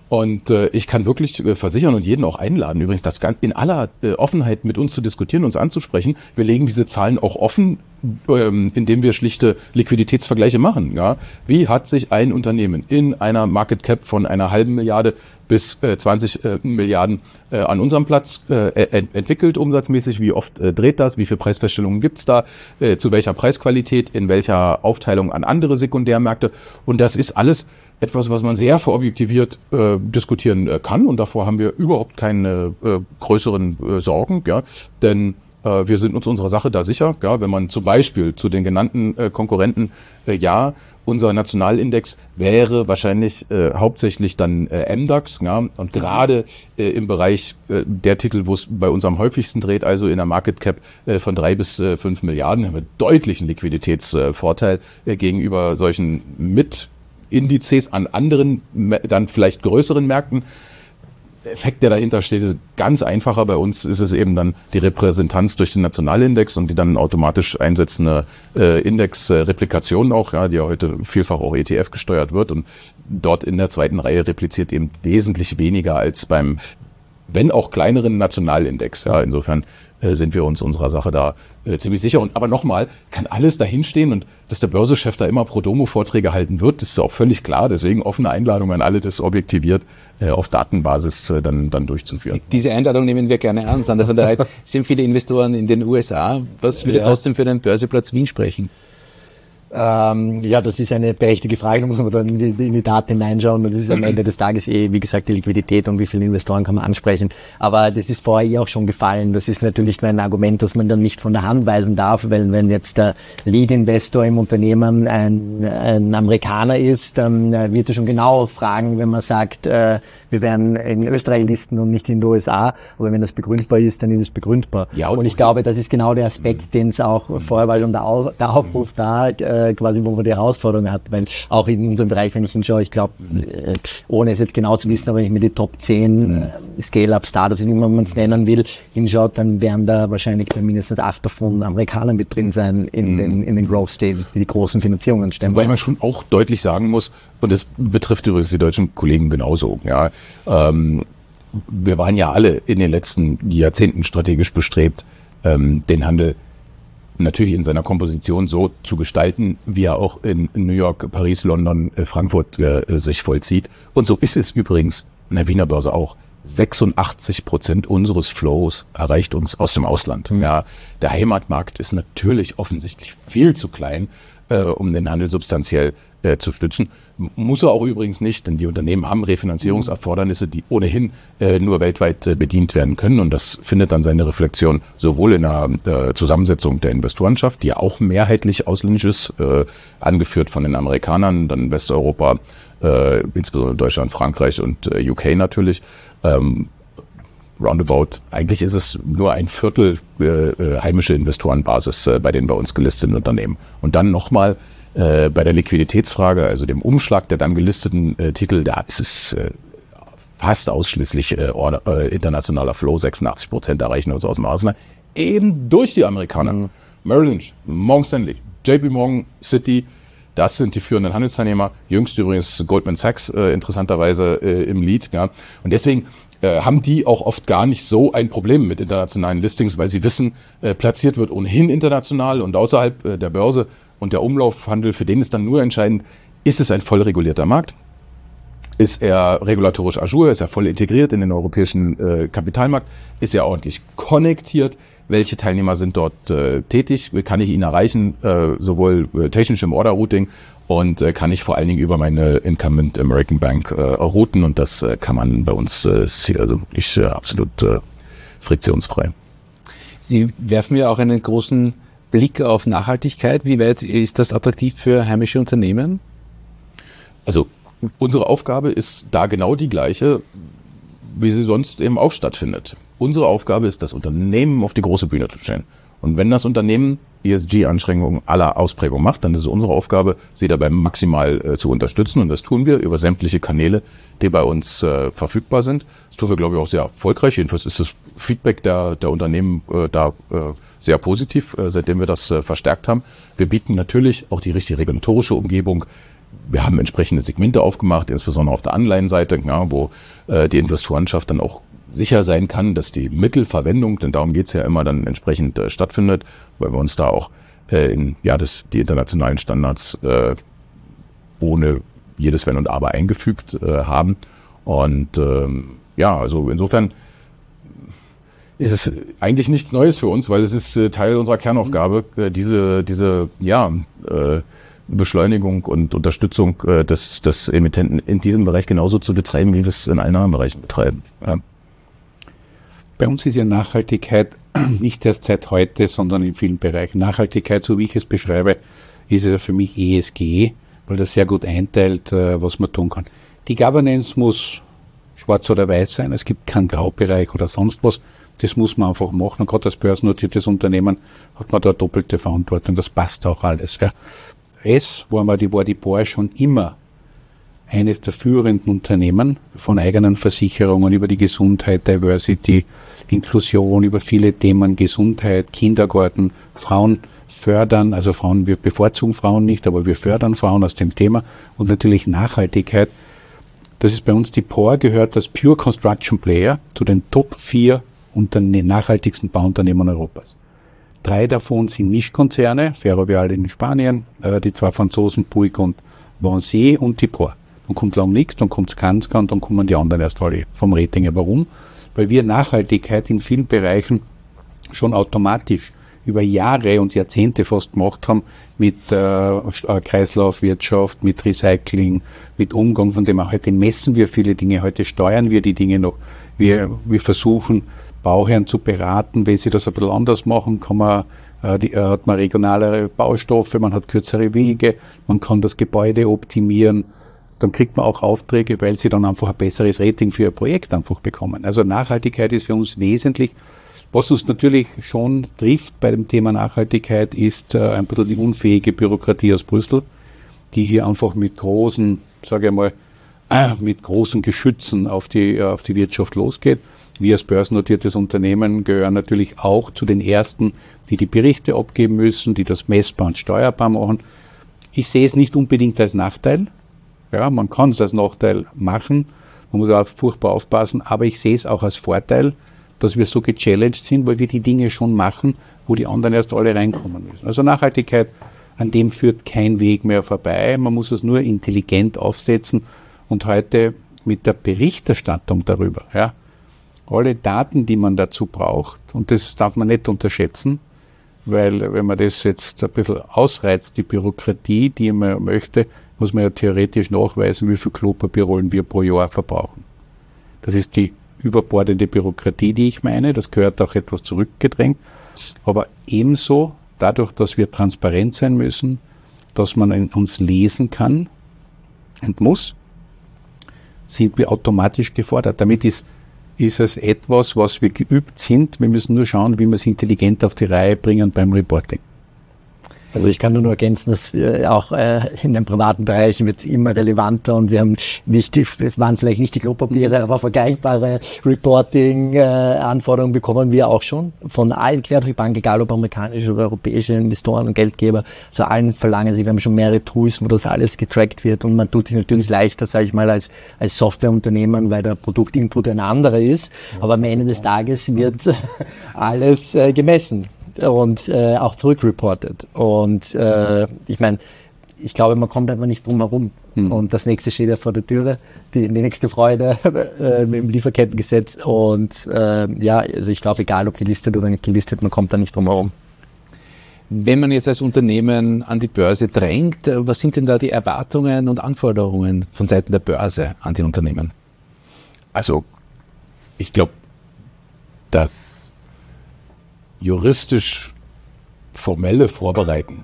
Und ich kann wirklich versichern und jeden auch einladen, übrigens das in aller Offenheit mit uns zu diskutieren, uns anzusprechen. Wir legen diese Zahlen auch offen, indem wir schlichte Liquiditätsvergleiche machen. Ja? Wie hat sich ein Unternehmen in einer Market Cap von einer halben Milliarde bis 20 Milliarden an unserem Platz entwickelt, umsatzmäßig? Wie oft dreht das? Wie viele Preisfeststellungen gibt's da? Zu welcher Preisqualität? In welcher Aufteilung an andere Sekundärmärkte? Und das ist alles etwas, was man sehr verobjektiviert diskutieren kann. Und davor haben wir überhaupt keine größeren Sorgen, ja, denn wir sind uns unserer Sache da sicher. Ja, wenn man zum Beispiel zu den genannten Konkurrenten, unser Nationalindex wäre wahrscheinlich hauptsächlich dann MDAX, ja, und gerade im Bereich der Titel, wo es bei uns am häufigsten dreht, also in der Market Cap von 3 bis 5 Milliarden, haben wir deutlichen Liquiditätsvorteil gegenüber solchen Indizes an anderen, dann vielleicht größeren Märkten. Der Effekt, der dahinter steht, ist ganz einfacher. Bei uns ist es eben dann die Repräsentanz durch den Nationalindex und die dann automatisch einsetzende Indexreplikation auch, ja, die ja heute vielfach auch ETF gesteuert wird und dort in der zweiten Reihe repliziert eben wesentlich weniger als beim, wenn auch kleineren Nationalindex. Ja, insofern sind wir uns unserer Sache da ziemlich sicher. Und aber nochmal, kann alles dahinstehen und dass der Börsechef da immer Pro-Domo-Vorträge halten wird, das ist auch völlig klar. Deswegen offene Einladung an alle, das objektiviert auf Datenbasis dann durchzuführen.
Diese Einladung nehmen wir gerne an. Sander van der Reydt, sind viele Investoren in den USA. Was würde trotzdem für den Börseplatz Wien sprechen?
Ja, das ist eine berechtigte Frage, da muss man dann in die Daten hineinschauen und das ist am Ende des Tages wie gesagt, die Liquidität und wie viele Investoren kann man ansprechen. Aber das ist vorher auch schon gefallen. Das ist natürlich ein Argument, das man dann nicht von der Hand weisen darf, weil wenn jetzt der Lead-Investor im Unternehmen ein Amerikaner ist, dann wird er schon genau fragen, wenn man sagt, wir werden in Österreich listen und nicht in den USA. Aber wenn das begründbar ist, dann ist es begründbar. Ja, und ich glaube, das ist genau der Aspekt, den es auch vorher war schon der Aufruf da, quasi, wo man die Herausforderung hat, weil auch in unserem Bereich, wenn ich hinschaue, ich glaube, ohne es jetzt genau zu wissen, aber wenn ich mir die Top 10 Scale-Up-Startups, wie man es nennen will, hinschaut, dann werden da wahrscheinlich mindestens 8 davon Amerikaner mit drin sein in den Growth-State, die großen Finanzierungen stemmen.
Weil man schon auch deutlich sagen muss, und das betrifft übrigens die deutschen Kollegen genauso, ja, wir waren ja alle in den letzten Jahrzehnten strategisch bestrebt, den Handel natürlich in seiner Komposition so zu gestalten, wie er auch in New York, Paris, London, Frankfurt sich vollzieht. Und so ist es übrigens an der Wiener Börse auch. 86% unseres Flows erreicht uns aus dem Ausland. Ja, der Heimatmarkt ist natürlich offensichtlich viel zu klein, um den Handel substanziell zu stützen. Muss er auch übrigens nicht, denn die Unternehmen haben Refinanzierungserfordernisse, die ohnehin nur weltweit bedient werden können. Und das findet dann seine Reflexion sowohl in der Zusammensetzung der Investorenschaft, die ja auch mehrheitlich ausländisch ist, angeführt von den Amerikanern, dann Westeuropa, insbesondere Deutschland, Frankreich und UK natürlich. Roundabout, eigentlich ist es nur ein Viertel heimische Investorenbasis bei den bei uns gelisteten Unternehmen. Und dann nochmal bei der Liquiditätsfrage, also dem Umschlag der dann gelisteten Titel, da ist es fast ausschließlich internationaler Flow, 86% erreichen uns aus dem Ausland, eben durch die Amerikaner. Merrill Lynch, Morgan Stanley, JP Morgan, Citi, das sind die führenden Handelsteilnehmer. Jüngst übrigens Goldman Sachs interessanterweise im Lead. Ja. Und deswegen haben die auch oft gar nicht so ein Problem mit internationalen Listings, weil sie wissen, platziert wird ohnehin international und außerhalb der Börse und der Umlaufhandel, für den ist dann nur entscheidend, ist es ein voll regulierter Markt? Ist er regulatorisch ajour? Ist er voll integriert in den europäischen Kapitalmarkt? Ist er ordentlich konnektiert? Welche Teilnehmer sind dort tätig? Kann ich ihn erreichen, sowohl technisch im Order-Routing und kann ich vor allen Dingen über meine Incumbent American Bank routen? Und das kann man bei uns also wirklich absolut friktionsfrei.
Sie werfen ja auch einen großen Blick auf Nachhaltigkeit. Wie weit ist das attraktiv für heimische Unternehmen?
Also unsere Aufgabe ist da genau die gleiche, wie sie sonst eben auch stattfindet. Unsere Aufgabe ist, das Unternehmen auf die große Bühne zu stellen. Und wenn das Unternehmen ESG-Anstrengungen aller Ausprägung macht, dann ist es unsere Aufgabe, sie dabei maximal zu unterstützen. Und das tun wir über sämtliche Kanäle, die bei uns verfügbar sind. Das tun wir, glaube ich, auch sehr erfolgreich. Jedenfalls ist das Feedback der Unternehmen da sehr positiv, seitdem wir das verstärkt haben. Wir bieten natürlich auch die richtige regulatorische Umgebung, wir haben entsprechende Segmente aufgemacht, insbesondere auf der Anleihenseite, ja, wo die Investorenschaft dann auch sicher sein kann, dass die Mittelverwendung, denn darum geht's ja immer, dann entsprechend stattfindet, weil wir uns da auch die internationalen Standards ohne jedes Wenn und Aber eingefügt haben. Und also insofern ist es eigentlich nichts Neues für uns, weil es ist Teil unserer Kernaufgabe, diese Beschleunigung und Unterstützung des Emittenten in diesem Bereich genauso zu betreiben, wie wir es in allen anderen Bereichen betreiben. Ja.
Bei uns ist ja Nachhaltigkeit nicht erst seit heute, sondern in vielen Bereichen. Nachhaltigkeit, so wie ich es beschreibe, ist ja für mich ESG, weil das sehr gut einteilt, was man tun kann. Die Governance muss schwarz oder weiß sein, es gibt keinen Graubereich oder sonst was. Das muss man einfach machen. Und gerade als börsennotiertes Unternehmen hat man da doppelte Verantwortung. Das passt auch alles. Ja. War die POR schon immer eines der führenden Unternehmen von eigenen Versicherungen über die Gesundheit, Diversity, Inklusion, über viele Themen, Gesundheit, Kindergarten, Frauen fördern, also Frauen, wir bevorzugen Frauen nicht, aber wir fördern Frauen aus dem Thema und natürlich Nachhaltigkeit. Das ist bei uns, die POR gehört als Pure Construction Player zu den Top 4 nachhaltigsten Bauunternehmen Europas. 3 davon sind Mischkonzerne, Ferrovial in Spanien, die 2 Franzosen, Bouygues und Vinci und die POR. Dann kommt lang nichts, dann kommt Skanska und dann kommen die anderen erst alle vom Rating. Warum? Weil wir Nachhaltigkeit in vielen Bereichen schon automatisch über Jahre und Jahrzehnte fast gemacht haben mit Kreislaufwirtschaft, mit Recycling, mit Umgang, von dem auch heute messen wir viele Dinge, heute steuern wir die Dinge noch. Wir versuchen, Bauherren zu beraten, wenn sie das ein bisschen anders machen, hat man regionalere Baustoffe, man hat kürzere Wege, man kann das Gebäude optimieren, dann kriegt man auch Aufträge, weil sie dann einfach ein besseres Rating für ihr Projekt einfach bekommen. Also Nachhaltigkeit ist für uns wesentlich. Was uns natürlich schon trifft bei dem Thema Nachhaltigkeit ist ein bisschen die unfähige Bürokratie aus Brüssel, die hier einfach mit großen, mit großen Geschützen auf die Wirtschaft losgeht. Wir als börsennotiertes Unternehmen gehören natürlich auch zu den ersten, die die Berichte abgeben müssen, die das messbar und steuerbar machen. Ich sehe es nicht unbedingt als Nachteil. Ja, man kann es als Nachteil machen. Man muss auch furchtbar aufpassen. Aber ich sehe es auch als Vorteil, dass wir so gechallenged sind, weil wir die Dinge schon machen, wo die anderen erst alle reinkommen müssen. Also Nachhaltigkeit, an dem führt kein Weg mehr vorbei. Man muss es nur intelligent aufsetzen und heute mit der Berichterstattung darüber, ja, alle Daten, die man dazu braucht, und das darf man nicht unterschätzen, weil wenn man das jetzt ein bisschen ausreizt, die Bürokratie, die man möchte, muss man ja theoretisch nachweisen, wie viel Klopapierrollen wir pro Jahr verbrauchen. Das ist die überbordende Bürokratie, die ich meine, das gehört auch etwas zurückgedrängt, aber ebenso dadurch, dass wir transparent sein müssen, dass man in uns lesen kann und muss, sind wir automatisch gefordert. Damit ist es etwas, was wir geübt sind. Wir müssen nur schauen, wie wir es intelligent auf die Reihe bringen beim Reporting.
Also ich kann nur ergänzen, dass auch in dem privaten Bereich wird immer relevanter und wir haben es waren vielleicht nicht die Klopapiere, aber vergleichbare Reporting-Anforderungen bekommen wir auch schon von allen quer durch die Bank, egal ob amerikanische oder europäische Investoren und Geldgeber. So allen verlangen sie, wir haben schon mehrere Tools, wo das alles getrackt wird und man tut sich natürlich leichter, sage ich mal, als Softwareunternehmen, weil der Produktinput ein anderer ist, aber am Ende des Tages wird alles gemessen und auch zurückreportet. Und ich meine, ich glaube, man kommt einfach nicht drum herum. Und das nächste steht ja vor der Türe, die nächste Freude mit dem Lieferkettengesetz. Und also ich glaube, egal ob gelistet oder nicht gelistet, man kommt da nicht drum herum.
Wenn man jetzt als Unternehmen an die Börse drängt, was sind denn da die Erwartungen und Anforderungen von Seiten der Börse an die Unternehmen?
Also, ich glaube, das juristisch formelle Vorbereiten,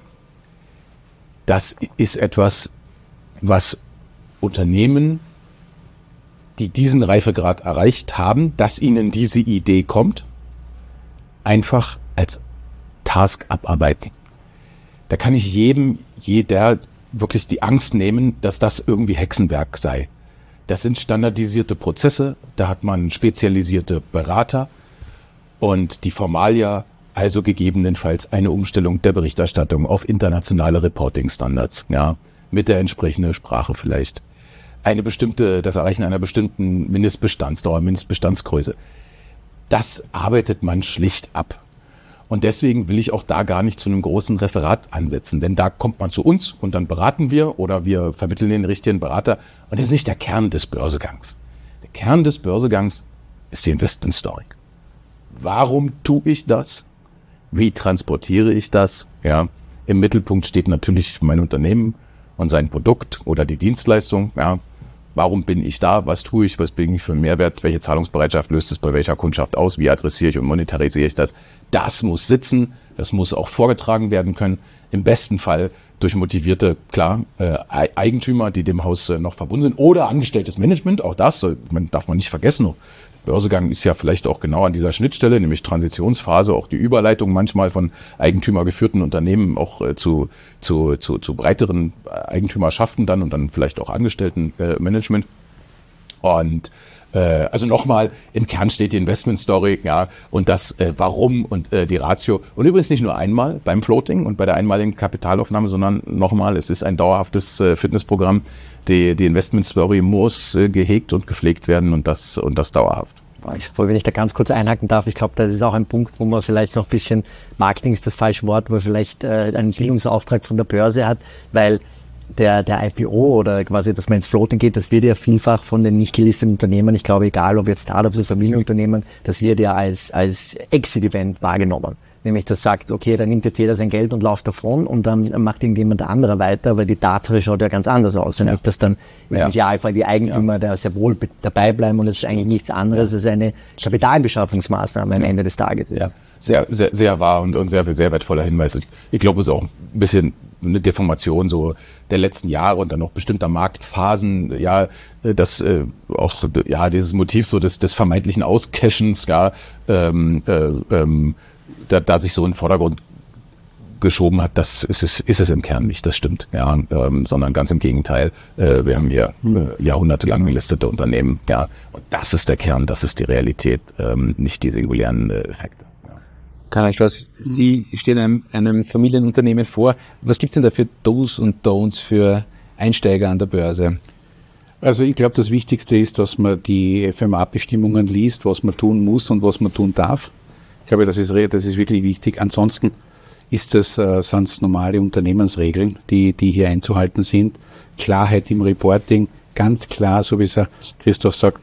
das ist etwas, was Unternehmen, die diesen Reifegrad erreicht haben, dass ihnen diese Idee kommt, einfach als Task abarbeiten. Da kann ich jeder wirklich die Angst nehmen, dass das irgendwie Hexenwerk sei. Das sind standardisierte Prozesse, da hat man spezialisierte Berater und die Formalia, also gegebenenfalls eine Umstellung der Berichterstattung auf internationale Reporting-Standards, ja, mit der entsprechenden Sprache vielleicht. Das Erreichen einer bestimmten Mindestbestandsdauer, Mindestbestandsgröße. Das arbeitet man schlicht ab. Und deswegen will ich auch da gar nicht zu einem großen Referat ansetzen, denn da kommt man zu uns und dann beraten wir oder wir vermitteln den richtigen Berater. Und das ist nicht der Kern des Börsegangs. Der Kern des Börsegangs ist die Investment Story. Warum tue ich das? Wie transportiere ich das? Ja, im Mittelpunkt steht natürlich mein Unternehmen und sein Produkt oder die Dienstleistung. Ja, warum bin ich da? Was tue ich? Was bringe ich für einen Mehrwert? Welche Zahlungsbereitschaft löst es bei welcher Kundschaft aus? Wie adressiere ich und monetarisiere ich das? Das muss sitzen. Das muss auch vorgetragen werden können. Im besten Fall durch motivierte, Eigentümer, die dem Haus noch verbunden sind, oder angestelltes Management. Auch das darf man nicht vergessen. Börsegang ist ja vielleicht auch genau an dieser Schnittstelle, nämlich Transitionsphase, auch die Überleitung manchmal von eigentümergeführten Unternehmen auch zu breiteren Eigentümerschaften dann und dann vielleicht auch Angestelltenmanagement. Und also nochmal, im Kern steht die Investment Story, ja, und das Warum und die Ratio. Und übrigens nicht nur einmal beim Floating und bei der einmaligen Kapitalaufnahme, sondern nochmal, es ist ein dauerhaftes Fitnessprogramm. Die Investment Story muss gehegt und gepflegt werden und das dauerhaft.
Wenn ich da ganz kurz einhaken darf, ich glaube, das ist auch ein Punkt, wo man vielleicht noch ein bisschen, Marketing ist das falsche Wort, wo man vielleicht einen Bildungsauftrag von der Börse hat, weil der IPO oder quasi, dass man ins Floating geht, das wird ja vielfach von den nicht gelisteten Unternehmen, ich glaube, egal ob jetzt Startups oder Familienunternehmen, das wird ja als Exit-Event wahrgenommen. Nämlich, das sagt, okay, da nimmt jetzt jeder sein Geld und läuft davon und dann macht irgendjemand anderer weiter, weil die Tatsache schaut ja ganz anders aus. Und ob das dann im Idealfall die Eigentümer da sehr wohl dabei bleiben und es ist eigentlich nichts anderes als eine Kapitalbeschaffungsmaßnahme am Ende des Tages ist.
Ja. Sehr, sehr, sehr wahr und sehr, sehr wertvoller Hinweis. Ich glaube, es ist auch ein bisschen eine Deformation so der letzten Jahre und dann noch bestimmter Marktphasen, ja, das auch ja dieses Motiv so des vermeintlichen Auscashens, ja, da sich so in den Vordergrund geschoben hat, das ist es im Kern nicht, das stimmt, ja, sondern ganz im Gegenteil. Wir haben hier jahrhundertelang gelistete Unternehmen, ja, und das ist der Kern, das ist die Realität, nicht die singulären Effekte.
Karl-Heinz, Sie stehen einem Familienunternehmen vor. Was gibt's denn da für Do's und Don'ts für Einsteiger an der Börse?
Also ich glaube, das Wichtigste ist, dass man die FMA-Bestimmungen liest, was man tun muss und was man tun darf. Ich glaube, das ist wirklich wichtig. Ansonsten sind es normale Unternehmensregeln, die hier einzuhalten sind. Klarheit im Reporting, ganz klar, so wie es Christoph sagt,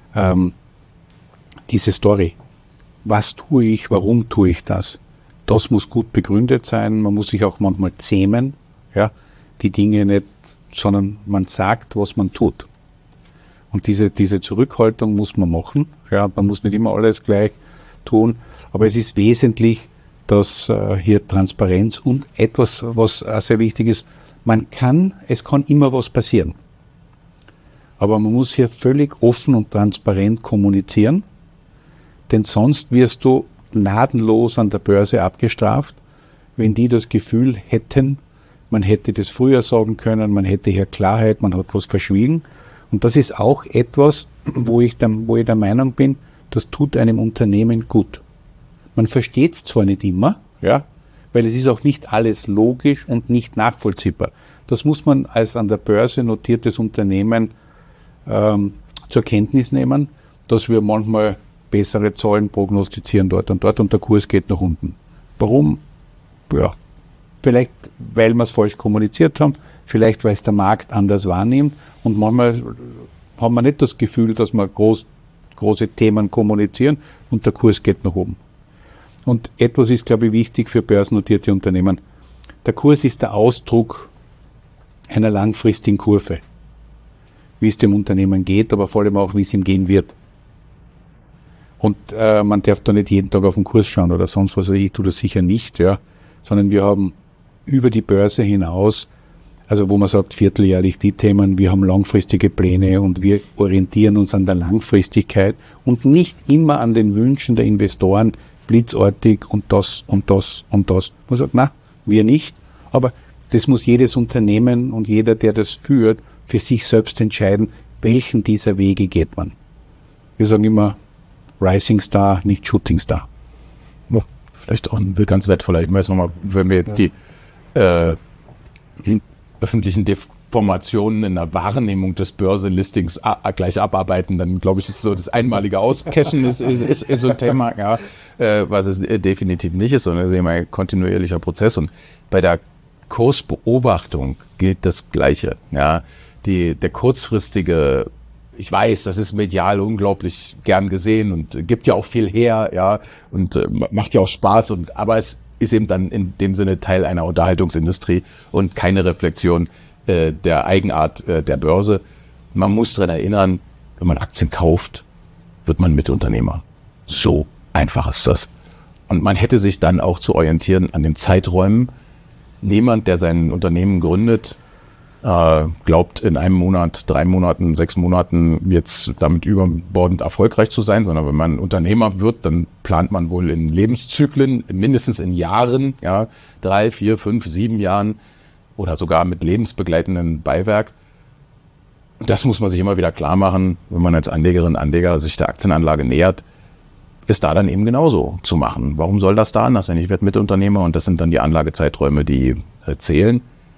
diese Story. Was tue ich, warum tue ich das? Das muss gut begründet sein. Man muss sich auch manchmal zähmen, ja, die Dinge nicht, sondern man sagt, was man tut. Und diese Zurückhaltung muss man machen. Ja, man muss nicht immer alles gleich tun. Aber es ist wesentlich, dass hier Transparenz und etwas, was auch sehr wichtig ist, es kann immer was passieren. Aber man muss hier völlig offen und transparent kommunizieren, denn sonst wirst du gnadenlos an der Börse abgestraft, wenn die das Gefühl hätten, man hätte das früher sagen können, man hätte hier Klarheit, man hat was verschwiegen. Und das ist auch etwas, wo ich der Meinung bin, das tut einem Unternehmen gut. Man versteht es zwar nicht immer, ja, weil es ist auch nicht alles logisch und nicht nachvollziehbar. Das muss man als an der Börse notiertes Unternehmen zur Kenntnis nehmen, dass wir manchmal bessere Zahlen prognostizieren dort und der Kurs geht nach unten. Warum? Ja, vielleicht weil wir es falsch kommuniziert haben, vielleicht weil es der Markt anders wahrnimmt und manchmal haben wir nicht das Gefühl, dass wir große Themen kommunizieren und der Kurs geht nach oben. Und etwas ist, glaube ich, wichtig für börsennotierte Unternehmen. Der Kurs ist der Ausdruck einer langfristigen Kurve, wie es dem Unternehmen geht, aber vor allem auch, wie es ihm gehen wird. Und man darf da nicht jeden Tag auf den Kurs schauen oder sonst was. Ich tue das sicher nicht, ja, sondern wir haben über die Börse hinaus, also wo man sagt, vierteljährlich die Themen, wir haben langfristige Pläne und wir orientieren uns an der Langfristigkeit und nicht immer an den Wünschen der Investoren, blitzartig und das und das und das. Man sagt, na, wir nicht, aber das muss jedes Unternehmen und jeder, der das führt, für sich selbst entscheiden, welchen dieser Wege geht man. Wir sagen immer, Rising Star, nicht Shooting Star.
Vielleicht auch ein ganz wertvoller Hinweis nochmal, wenn wir jetzt die öffentlichen Informationen in der Wahrnehmung des Börsenlistings gleich abarbeiten, dann glaube ich, ist so das einmalige Auscashen ist so ein Thema, ja, was es definitiv nicht ist, sondern es ist immer ein kontinuierlicher Prozess. Und bei der Kursbeobachtung gilt das Gleiche. Ja, der kurzfristige, ich weiß, das ist medial unglaublich gern gesehen und gibt ja auch viel her, ja, und macht ja auch Spaß, aber es ist eben dann in dem Sinne Teil einer Unterhaltungsindustrie und keine Reflexion der Eigenart der Börse. Man muss daran erinnern, wenn man Aktien kauft, wird man Mitunternehmer. So einfach ist das. Und man hätte sich dann auch zu orientieren an den Zeiträumen. Niemand, der sein Unternehmen gründet, glaubt in einem Monat, 3 Monaten, 6 Monaten jetzt damit überbordend erfolgreich zu sein, sondern wenn man Unternehmer wird, dann plant man wohl in Lebenszyklen, mindestens in Jahren, ja, 3, 4, 5, 7 Jahren oder sogar mit lebensbegleitendem Beiwerk. Und das muss man sich immer wieder klar machen, wenn man als Anlegerin, Anleger sich der Aktienanlage nähert, ist da dann eben genauso zu machen. Warum soll das da anders sein? Ich werde Mitunternehmer und das sind dann die Anlagezeiträume, die zählen.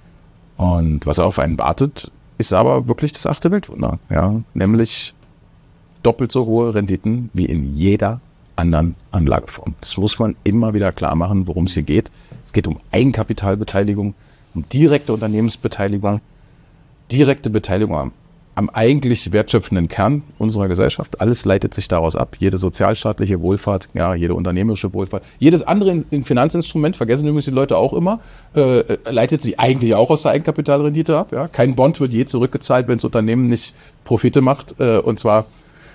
Und was auf einen wartet, ist aber wirklich das 8. Weltwunder. Ja? Nämlich doppelt so hohe Renditen wie in jeder anderen Anlageform. Das muss man immer wieder klar machen, worum es hier geht. Es geht um Eigenkapitalbeteiligung, um direkte Unternehmensbeteiligung, direkte Beteiligung am eigentlich wertschöpfenden Kern unserer Gesellschaft. Alles leitet sich daraus ab. Jede sozialstaatliche Wohlfahrt, ja, jede unternehmerische Wohlfahrt, jedes andere Finanzinstrument, vergessen übrigens die Leute auch immer, leitet sich eigentlich auch aus der Eigenkapitalrendite ab. Ja. Kein Bond wird je zurückgezahlt, wenn das Unternehmen nicht Profite macht, und zwar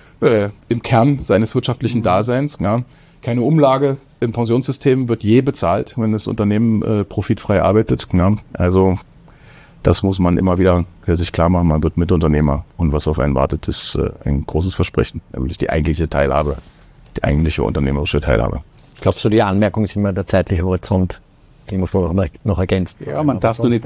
im Kern seines wirtschaftlichen Daseins. Ja. Keine Umlage im Pensionssystem wird je bezahlt, wenn das Unternehmen profitfrei arbeitet. Ja. Also das muss man immer wieder sich klar machen, man wird Mitunternehmer und was auf einen wartet, ist ein großes Versprechen, nämlich die eigentliche Teilhabe, die eigentliche unternehmerische Teilhabe.
Ich glaube, so die Anmerkung ist immer der zeitliche Horizont, den muss man noch ergänzen.
Ja, man darf das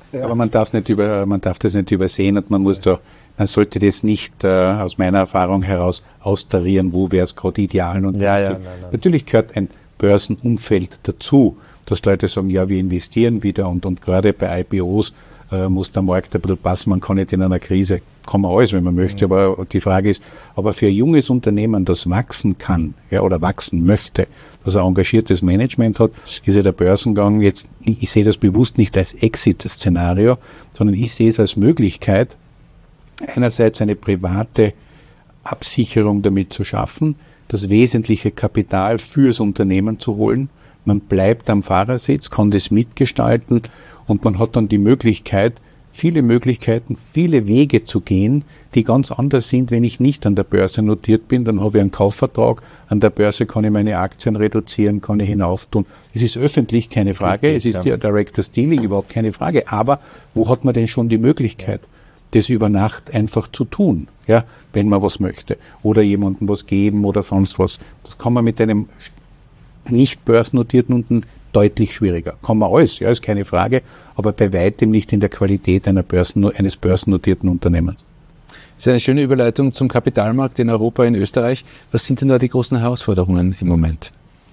nicht übersehen und man sollte das nicht aus meiner Erfahrung heraus austarieren, wo wäre es gerade ideal. Und
nein.
Natürlich gehört ein Börsenumfeld dazu, dass Leute sagen, ja, wir investieren wieder und gerade bei IPOs muss der Markt ein bisschen passen, man kann nicht in einer Krise, kann man alles, wenn man möchte, aber die Frage ist, aber für ein junges Unternehmen, das wachsen kann, ja, oder wachsen möchte, dass ein engagiertes Management hat, ist ja der Börsengang jetzt, ich sehe das bewusst nicht als Exit-Szenario, sondern ich sehe es als Möglichkeit, einerseits eine private Absicherung damit zu schaffen, das wesentliche Kapital fürs Unternehmen zu holen. Man bleibt am Fahrersitz, kann das mitgestalten und man hat dann die Möglichkeit, viele Möglichkeiten, viele Wege zu gehen, die ganz anders sind, wenn ich nicht an der Börse notiert bin. Dann habe ich einen Kaufvertrag, an der Börse kann ich meine Aktien reduzieren, kann ich hinauftun. Es ist öffentlich, keine Frage, es ist ja Directors Dealing, überhaupt keine Frage. Aber wo hat man denn schon die Möglichkeit, das über Nacht einfach zu tun, ja, wenn man was möchte oder jemandem was geben oder sonst was. Das kann man mit einem nicht börsennotierten Unternehmen deutlich schwieriger. Kann man alles, ja, ist keine Frage, aber bei weitem nicht in der Qualität eines börsennotierten Unternehmens.
Das ist eine schöne Überleitung zum Kapitalmarkt in Europa, in Österreich. Was sind denn da die großen Herausforderungen im Moment?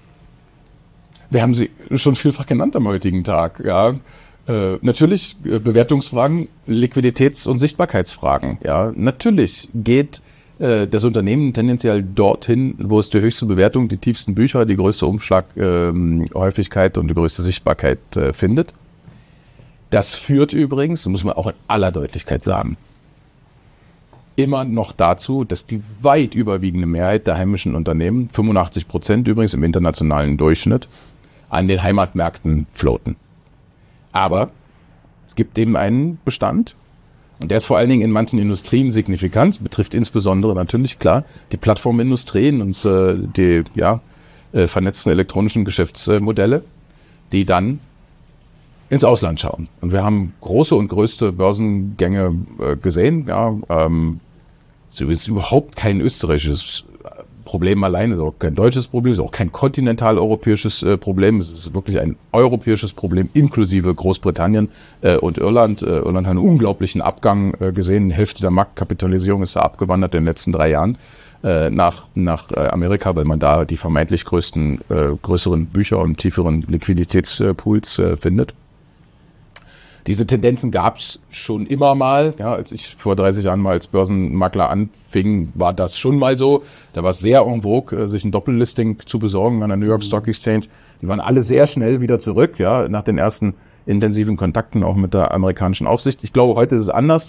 Wir haben sie schon vielfach genannt am heutigen Tag. Ja. Natürlich Bewertungsfragen, Liquiditäts- und Sichtbarkeitsfragen. Ja. Natürlich geht das Unternehmen tendenziell dorthin, wo es die höchste Bewertung, die tiefsten Bücher, die größte Umschlaghäufigkeit und die größte Sichtbarkeit findet. Das führt übrigens, muss man auch in aller Deutlichkeit sagen, immer noch dazu, dass die weit überwiegende Mehrheit der heimischen Unternehmen, 85% übrigens im internationalen Durchschnitt, an den Heimatmärkten floaten. Aber es gibt eben einen Bestand, und der ist vor allen Dingen in manchen Industrien signifikant, betrifft insbesondere natürlich, klar, die Plattformindustrien und die vernetzten elektronischen Geschäftsmodelle, die dann ins Ausland schauen. Und wir haben große und größte Börsengänge gesehen. Ja, es ist überhaupt kein österreichisches Problem alleine, es ist auch kein deutsches Problem, es ist auch kein kontinentaleuropäisches Problem, es ist wirklich ein europäisches Problem, inklusive Großbritannien und Irland. Irland hat einen unglaublichen Abgang gesehen, die Hälfte der Marktkapitalisierung ist da abgewandert in den letzten 3 Jahren nach Amerika, weil man da die vermeintlich größeren Bücher und tieferen Liquiditätspools findet. Diese Tendenzen gab es schon immer mal. Ja, als ich vor 30 Jahren mal als Börsenmakler anfing, war das schon mal so. Da war es sehr en vogue, sich ein Doppellisting zu besorgen an der New York Stock Exchange. Die waren alle sehr schnell wieder zurück, ja, nach den ersten intensiven Kontakten auch mit der amerikanischen Aufsicht. Ich glaube, heute ist es anders.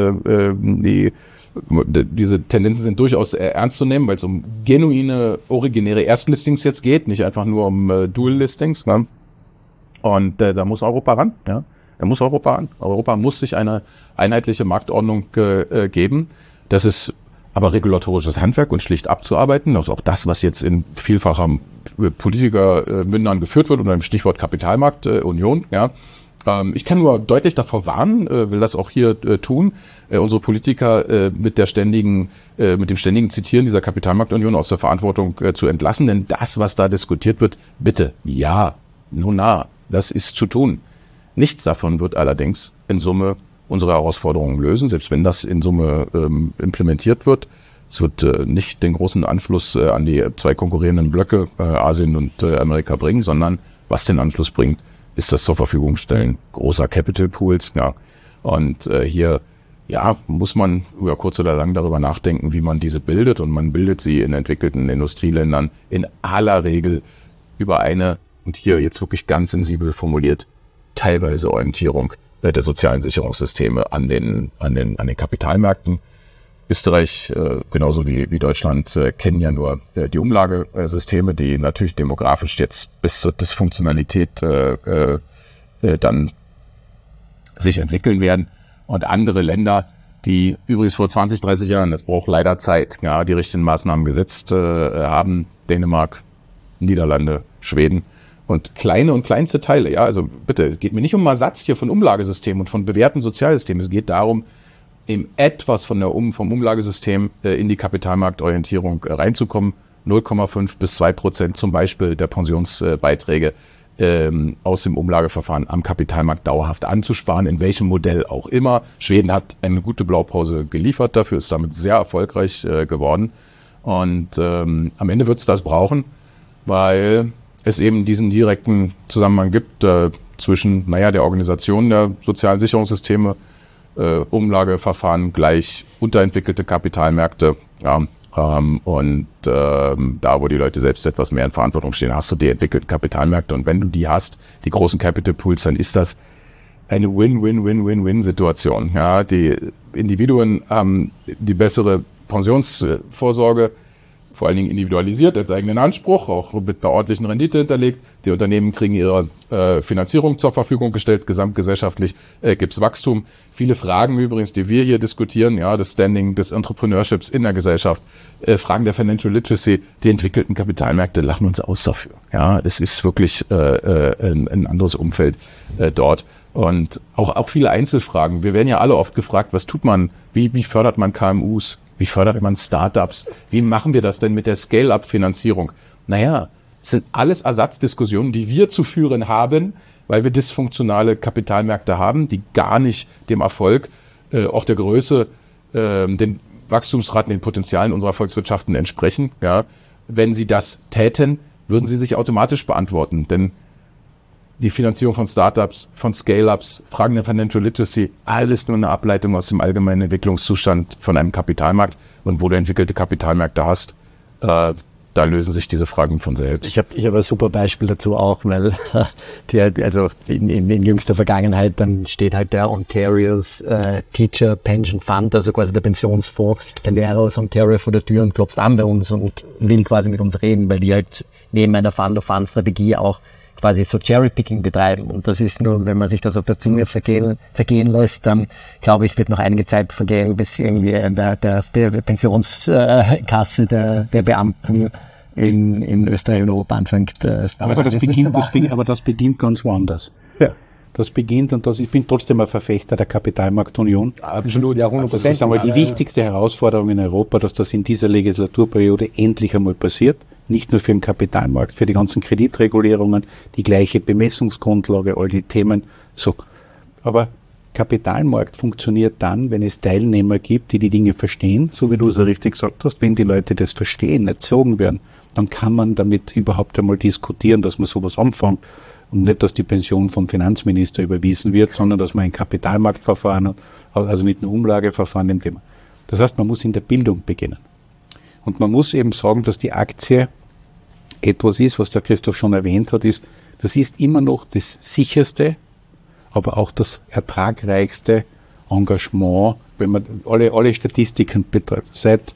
Diese Tendenzen sind durchaus ernst zu nehmen, weil es um genuine, originäre Erstlistings jetzt geht, nicht einfach nur um Dual-Listings. Ne? Und da muss Europa ran. Ja? Da muss Europa ran. Europa muss sich eine einheitliche Marktordnung geben. Das ist aber regulatorisches Handwerk und schlicht abzuarbeiten. Das ist auch das, was jetzt in vielfacher Politikermündern geführt wird unter dem Stichwort Kapitalmarktunion. Ja. Ich kann nur deutlich davor warnen, will das auch hier tun, unsere Politiker mit dem ständigen Zitieren dieser Kapitalmarktunion aus der Verantwortung zu entlassen. Denn das, was da diskutiert wird, bitte, ja, nun na, das ist zu tun. Nichts davon wird allerdings in Summe unsere Herausforderungen lösen, selbst wenn das in Summe implementiert wird. Es wird nicht den großen Anschluss an die zwei konkurrierenden Blöcke, Asien und Amerika bringen, sondern was den Anschluss bringt, ist das zur Verfügung stellen großer Capital Pools. Ja. Und hier muss man über kurz oder lang darüber nachdenken, wie man diese bildet. Und man bildet sie in entwickelten Industrieländern in aller Regel über eine, und hier jetzt wirklich ganz sensibel formuliert, teilweise Orientierung der sozialen Sicherungssysteme an den Kapitalmärkten. Österreich, genauso wie Deutschland, kennen ja nur die Umlagesysteme, die natürlich demografisch jetzt bis zur Dysfunktionalität dann sich entwickeln werden. Und andere Länder, die übrigens vor 20, 30 Jahren, das braucht leider Zeit, ja, die richtigen Maßnahmen gesetzt haben, Dänemark, Niederlande, Schweden, und kleine und kleinste Teile, ja, also bitte, es geht mir nicht um Ersatz hier von Umlagesystemen und von bewährten Sozialsystemen. Es geht darum, eben etwas vom Umlagesystem in die Kapitalmarktorientierung reinzukommen. 0,5 bis 2% zum Beispiel der Pensionsbeiträge aus dem Umlageverfahren am Kapitalmarkt dauerhaft anzusparen, in welchem Modell auch immer. Schweden hat eine gute Blaupause geliefert, dafür ist damit sehr erfolgreich geworden. Und am Ende wird es das brauchen, weil es eben diesen direkten Zusammenhang gibt zwischen, der Organisation der sozialen Sicherungssysteme, Umlageverfahren gleich unterentwickelte Kapitalmärkte, und da, wo die Leute selbst etwas mehr in Verantwortung stehen, hast du die entwickelten Kapitalmärkte. Und wenn du die hast, die großen Capital Pools, dann ist das eine Win-Win-Win-Win-Win-Situation. Ja, die Individuen haben die bessere Pensionsvorsorge, vor allen Dingen individualisiert, als eigenen Anspruch, auch mit einer ordentlichen Rendite hinterlegt. Die Unternehmen kriegen ihre Finanzierung zur Verfügung gestellt, gesamtgesellschaftlich gibt's Wachstum. Viele Fragen übrigens, die wir hier diskutieren, ja, das Standing des Entrepreneurships in der Gesellschaft, Fragen der Financial Literacy, die entwickelten Kapitalmärkte lachen uns aus dafür. Ja, es ist wirklich ein anderes Umfeld dort. Und auch viele Einzelfragen. Wir werden ja alle oft gefragt, was tut man, wie fördert man KMUs? Wie fördert man Startups? Wie machen wir das denn mit der Scale-up-Finanzierung? Es sind alles Ersatzdiskussionen, die wir zu führen haben, weil wir dysfunktionale Kapitalmärkte haben, die gar nicht dem Erfolg, auch der Größe, den Wachstumsraten, den Potenzialen unserer Volkswirtschaften entsprechen. Ja. Wenn sie das täten, würden sie sich automatisch beantworten, denn die Finanzierung von Startups, von Scale-Ups, Fragen der Financial Literacy, alles nur eine Ableitung aus dem allgemeinen Entwicklungszustand von einem Kapitalmarkt. Und wo du entwickelte Kapitalmärkte hast, da lösen sich diese Fragen von selbst.
Ich hab ein super Beispiel dazu auch, weil in jüngster Vergangenheit, dann steht halt der Ontario's Teacher Pension Fund, also quasi der Pensionsfonds, der Lehrer aus Ontario vor der Tür und klopft an bei uns und will quasi mit uns reden, weil die halt neben einer Fund-of-Fund-Strategie auch quasi so Cherry-Picking betreiben. Und das ist nur, wenn man sich das auf der Zunge vergehen lässt, dann glaube ich, wird noch einige Zeit vergehen, bis irgendwie der Pensionskasse der Beamten in Österreich und Europa anfängt.
Aber das beginnt ganz woanders. Ja. Das beginnt, und ich bin trotzdem ein Verfechter der Kapitalmarktunion.
Absolut, ja, 100%.
Das ist einmal die wichtigste Herausforderung in Europa, dass das in dieser Legislaturperiode endlich einmal passiert. Nicht nur für den Kapitalmarkt, für die ganzen Kreditregulierungen, die gleiche Bemessungsgrundlage, all die Themen. So. Aber Kapitalmarkt funktioniert dann, wenn es Teilnehmer gibt, die Dinge verstehen, so wie du es ja richtig gesagt hast. Wenn die Leute das verstehen, erzogen werden, dann kann man damit überhaupt einmal diskutieren, dass man sowas anfängt. Und nicht, dass die Pension vom Finanzminister überwiesen wird, sondern dass man ein Kapitalmarktverfahren hat, also mit einem Umlageverfahren im Thema. Das heißt, man muss in der Bildung beginnen. Und man muss eben sagen, dass die Aktie etwas ist, was der Christoph schon erwähnt hat, das ist immer noch das sicherste, aber auch das ertragreichste Engagement, wenn man alle Statistiken betreibt, seit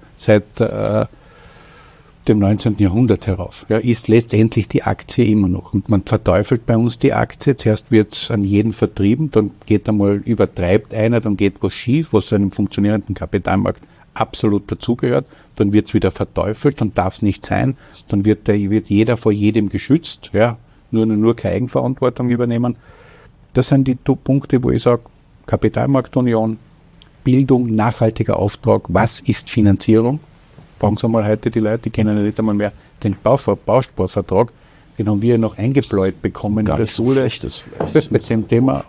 dem 19. Jahrhundert herauf, ja, ist letztendlich die Aktie immer noch. Und man verteufelt bei uns die Aktie. Zuerst wird es an jeden vertrieben, dann geht einmal, übertreibt einer, dann geht was schief, was zu einem funktionierenden Kapitalmarkt absolut dazugehört. Dann wird es wieder verteufelt, dann darf es nicht sein. Dann wird jeder vor jedem geschützt, ja, nur keine Eigenverantwortung übernehmen. Das sind die Punkte, wo ich sage, Kapitalmarktunion, Bildung, nachhaltiger Auftrag, was ist Finanzierung? Fragen Sie mal heute die Leute, die kennen ja nicht einmal mehr den Bausparvertrag, den haben wir noch eingebläut bekommen.
Gar nicht so schlechtes vielleicht.
Mit dem Thema,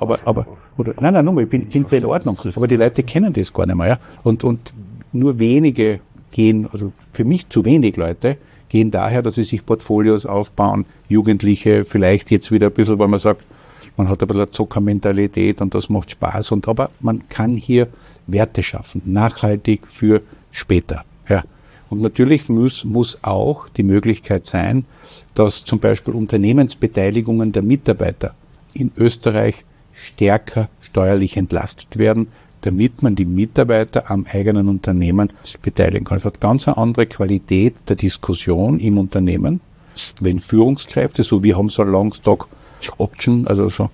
ich bin in Ordnung. Aber die Leute kennen das gar nicht mehr, ja. Und nur wenige gehen, also für mich zu wenig Leute, gehen daher, dass sie sich Portfolios aufbauen, Jugendliche vielleicht jetzt wieder ein bisschen, weil man sagt, man hat ein bisschen eine Zockermentalität und das macht Spaß. Aber man kann hier Werte schaffen, nachhaltig für später. Ja. Und natürlich muss auch die Möglichkeit sein, dass zum Beispiel Unternehmensbeteiligungen der Mitarbeiter in Österreich stärker steuerlich entlastet werden, damit man die Mitarbeiter am eigenen Unternehmen beteiligen kann. Es hat ganz eine andere Qualität der Diskussion im Unternehmen, wenn Führungskräfte, so wir haben so ein Long Stock Option, also so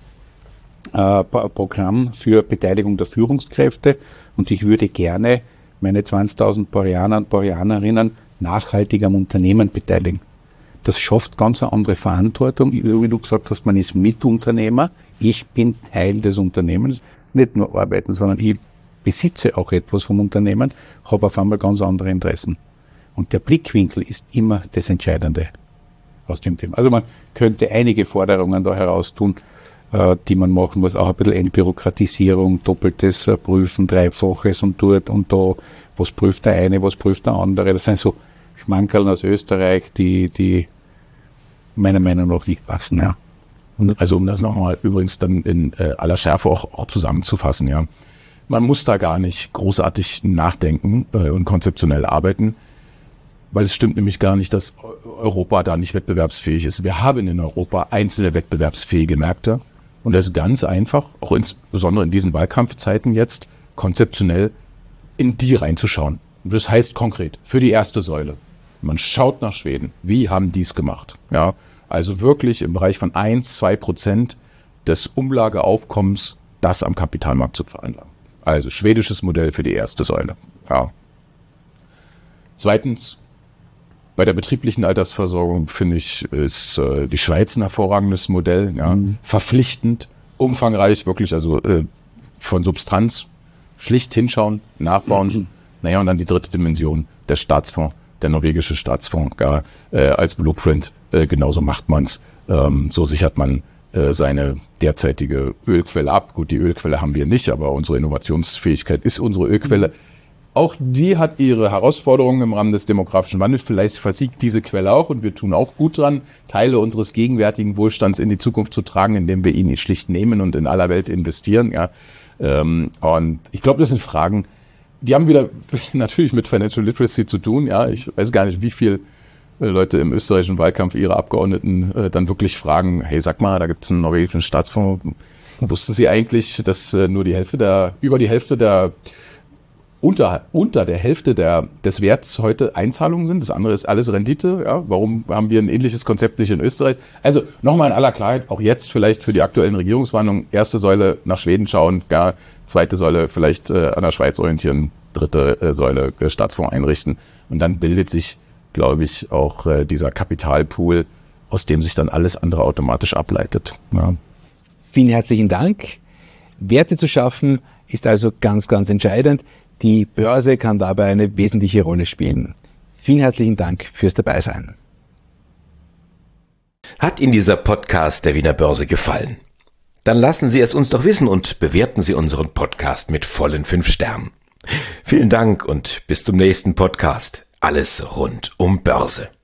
ein Programm für Beteiligung der Führungskräfte, und ich würde gerne meine 20.000 Borianer und Borianerinnen nachhaltig am Unternehmen beteiligen. Das schafft ganz eine andere Verantwortung. Wie du gesagt hast, man ist Mitunternehmer. Ich bin Teil des Unternehmens. Nicht nur arbeiten, sondern ich besitze auch etwas vom Unternehmen, habe auf einmal ganz andere Interessen. Und der Blickwinkel ist immer das Entscheidende aus dem Thema. Also man könnte einige Forderungen da heraustun, die man machen muss, auch ein bisschen Entbürokratisierung, doppeltes Prüfen, Dreifaches und dort und da, was prüft der eine, was prüft der andere. Das sind so Schmankerln aus Österreich, die meiner Meinung nach nicht passen. Ja.
Also um das nochmal übrigens dann in aller Schärfe auch zusammenzufassen, ja. Man muss da gar nicht großartig nachdenken und konzeptionell arbeiten, weil es stimmt nämlich gar nicht, dass Europa da nicht wettbewerbsfähig ist. Wir haben in Europa einzelne wettbewerbsfähige Märkte. Und das ist ganz einfach, auch insbesondere in diesen Wahlkampfzeiten jetzt, konzeptionell in die reinzuschauen. Und das heißt konkret, für die erste Säule. Man schaut nach Schweden. Wie haben die es gemacht? Ja, also wirklich im Bereich von 1-2% des Umlageaufkommens, das am Kapitalmarkt zu veranlagen. Also schwedisches Modell für die erste Säule. Ja. Zweitens, bei der betrieblichen Altersversorgung finde ich, ist die Schweiz ein hervorragendes Modell, ja, verpflichtend, umfangreich, wirklich, also von Substanz, schlicht hinschauen, nachbauen. Naja, und dann die dritte Dimension, der Staatsfonds, der norwegische Staatsfonds, gar als Blueprint, genauso macht man's. So sichert man seine derzeitige Ölquelle ab. Gut, die Ölquelle haben wir nicht, aber unsere Innovationsfähigkeit ist unsere Ölquelle. Auch die hat ihre Herausforderungen im Rahmen des demografischen Wandels. Vielleicht versiegt diese Quelle auch und wir tun auch gut dran, Teile unseres gegenwärtigen Wohlstands in die Zukunft zu tragen, indem wir ihn schlicht nehmen und in aller Welt investieren. Ja. Und ich glaube, das sind Fragen, die haben wieder natürlich mit Financial Literacy zu tun. Ja, ich weiß gar nicht, wie viel Leute im österreichischen Wahlkampf ihre Abgeordneten dann wirklich fragen, hey, sag mal, da gibt es einen norwegischen Staatsfonds. Wussten Sie eigentlich, dass nur über die Hälfte der unter der Hälfte des Werts heute Einzahlungen sind? Das andere ist alles Rendite. Ja, warum haben wir ein ähnliches Konzept nicht in Österreich? Also nochmal in aller Klarheit, auch jetzt vielleicht für die aktuellen Regierungsverhandlungen, erste Säule nach Schweden schauen, ja, zweite Säule vielleicht an der Schweiz orientieren, dritte Säule Staatsfonds einrichten. Und dann bildet sich, glaube ich, auch dieser Kapitalpool, aus dem sich dann alles andere automatisch ableitet. Ja.
Vielen herzlichen Dank. Werte zu schaffen ist also ganz, ganz entscheidend. Die Börse kann dabei eine wesentliche Rolle spielen. Vielen herzlichen Dank fürs Dabeisein.
Hat Ihnen dieser Podcast der Wiener Börse gefallen? Dann lassen Sie es uns doch wissen und bewerten Sie unseren Podcast mit vollen 5 Sternen. Vielen Dank und bis zum nächsten Podcast. Alles rund um Börse.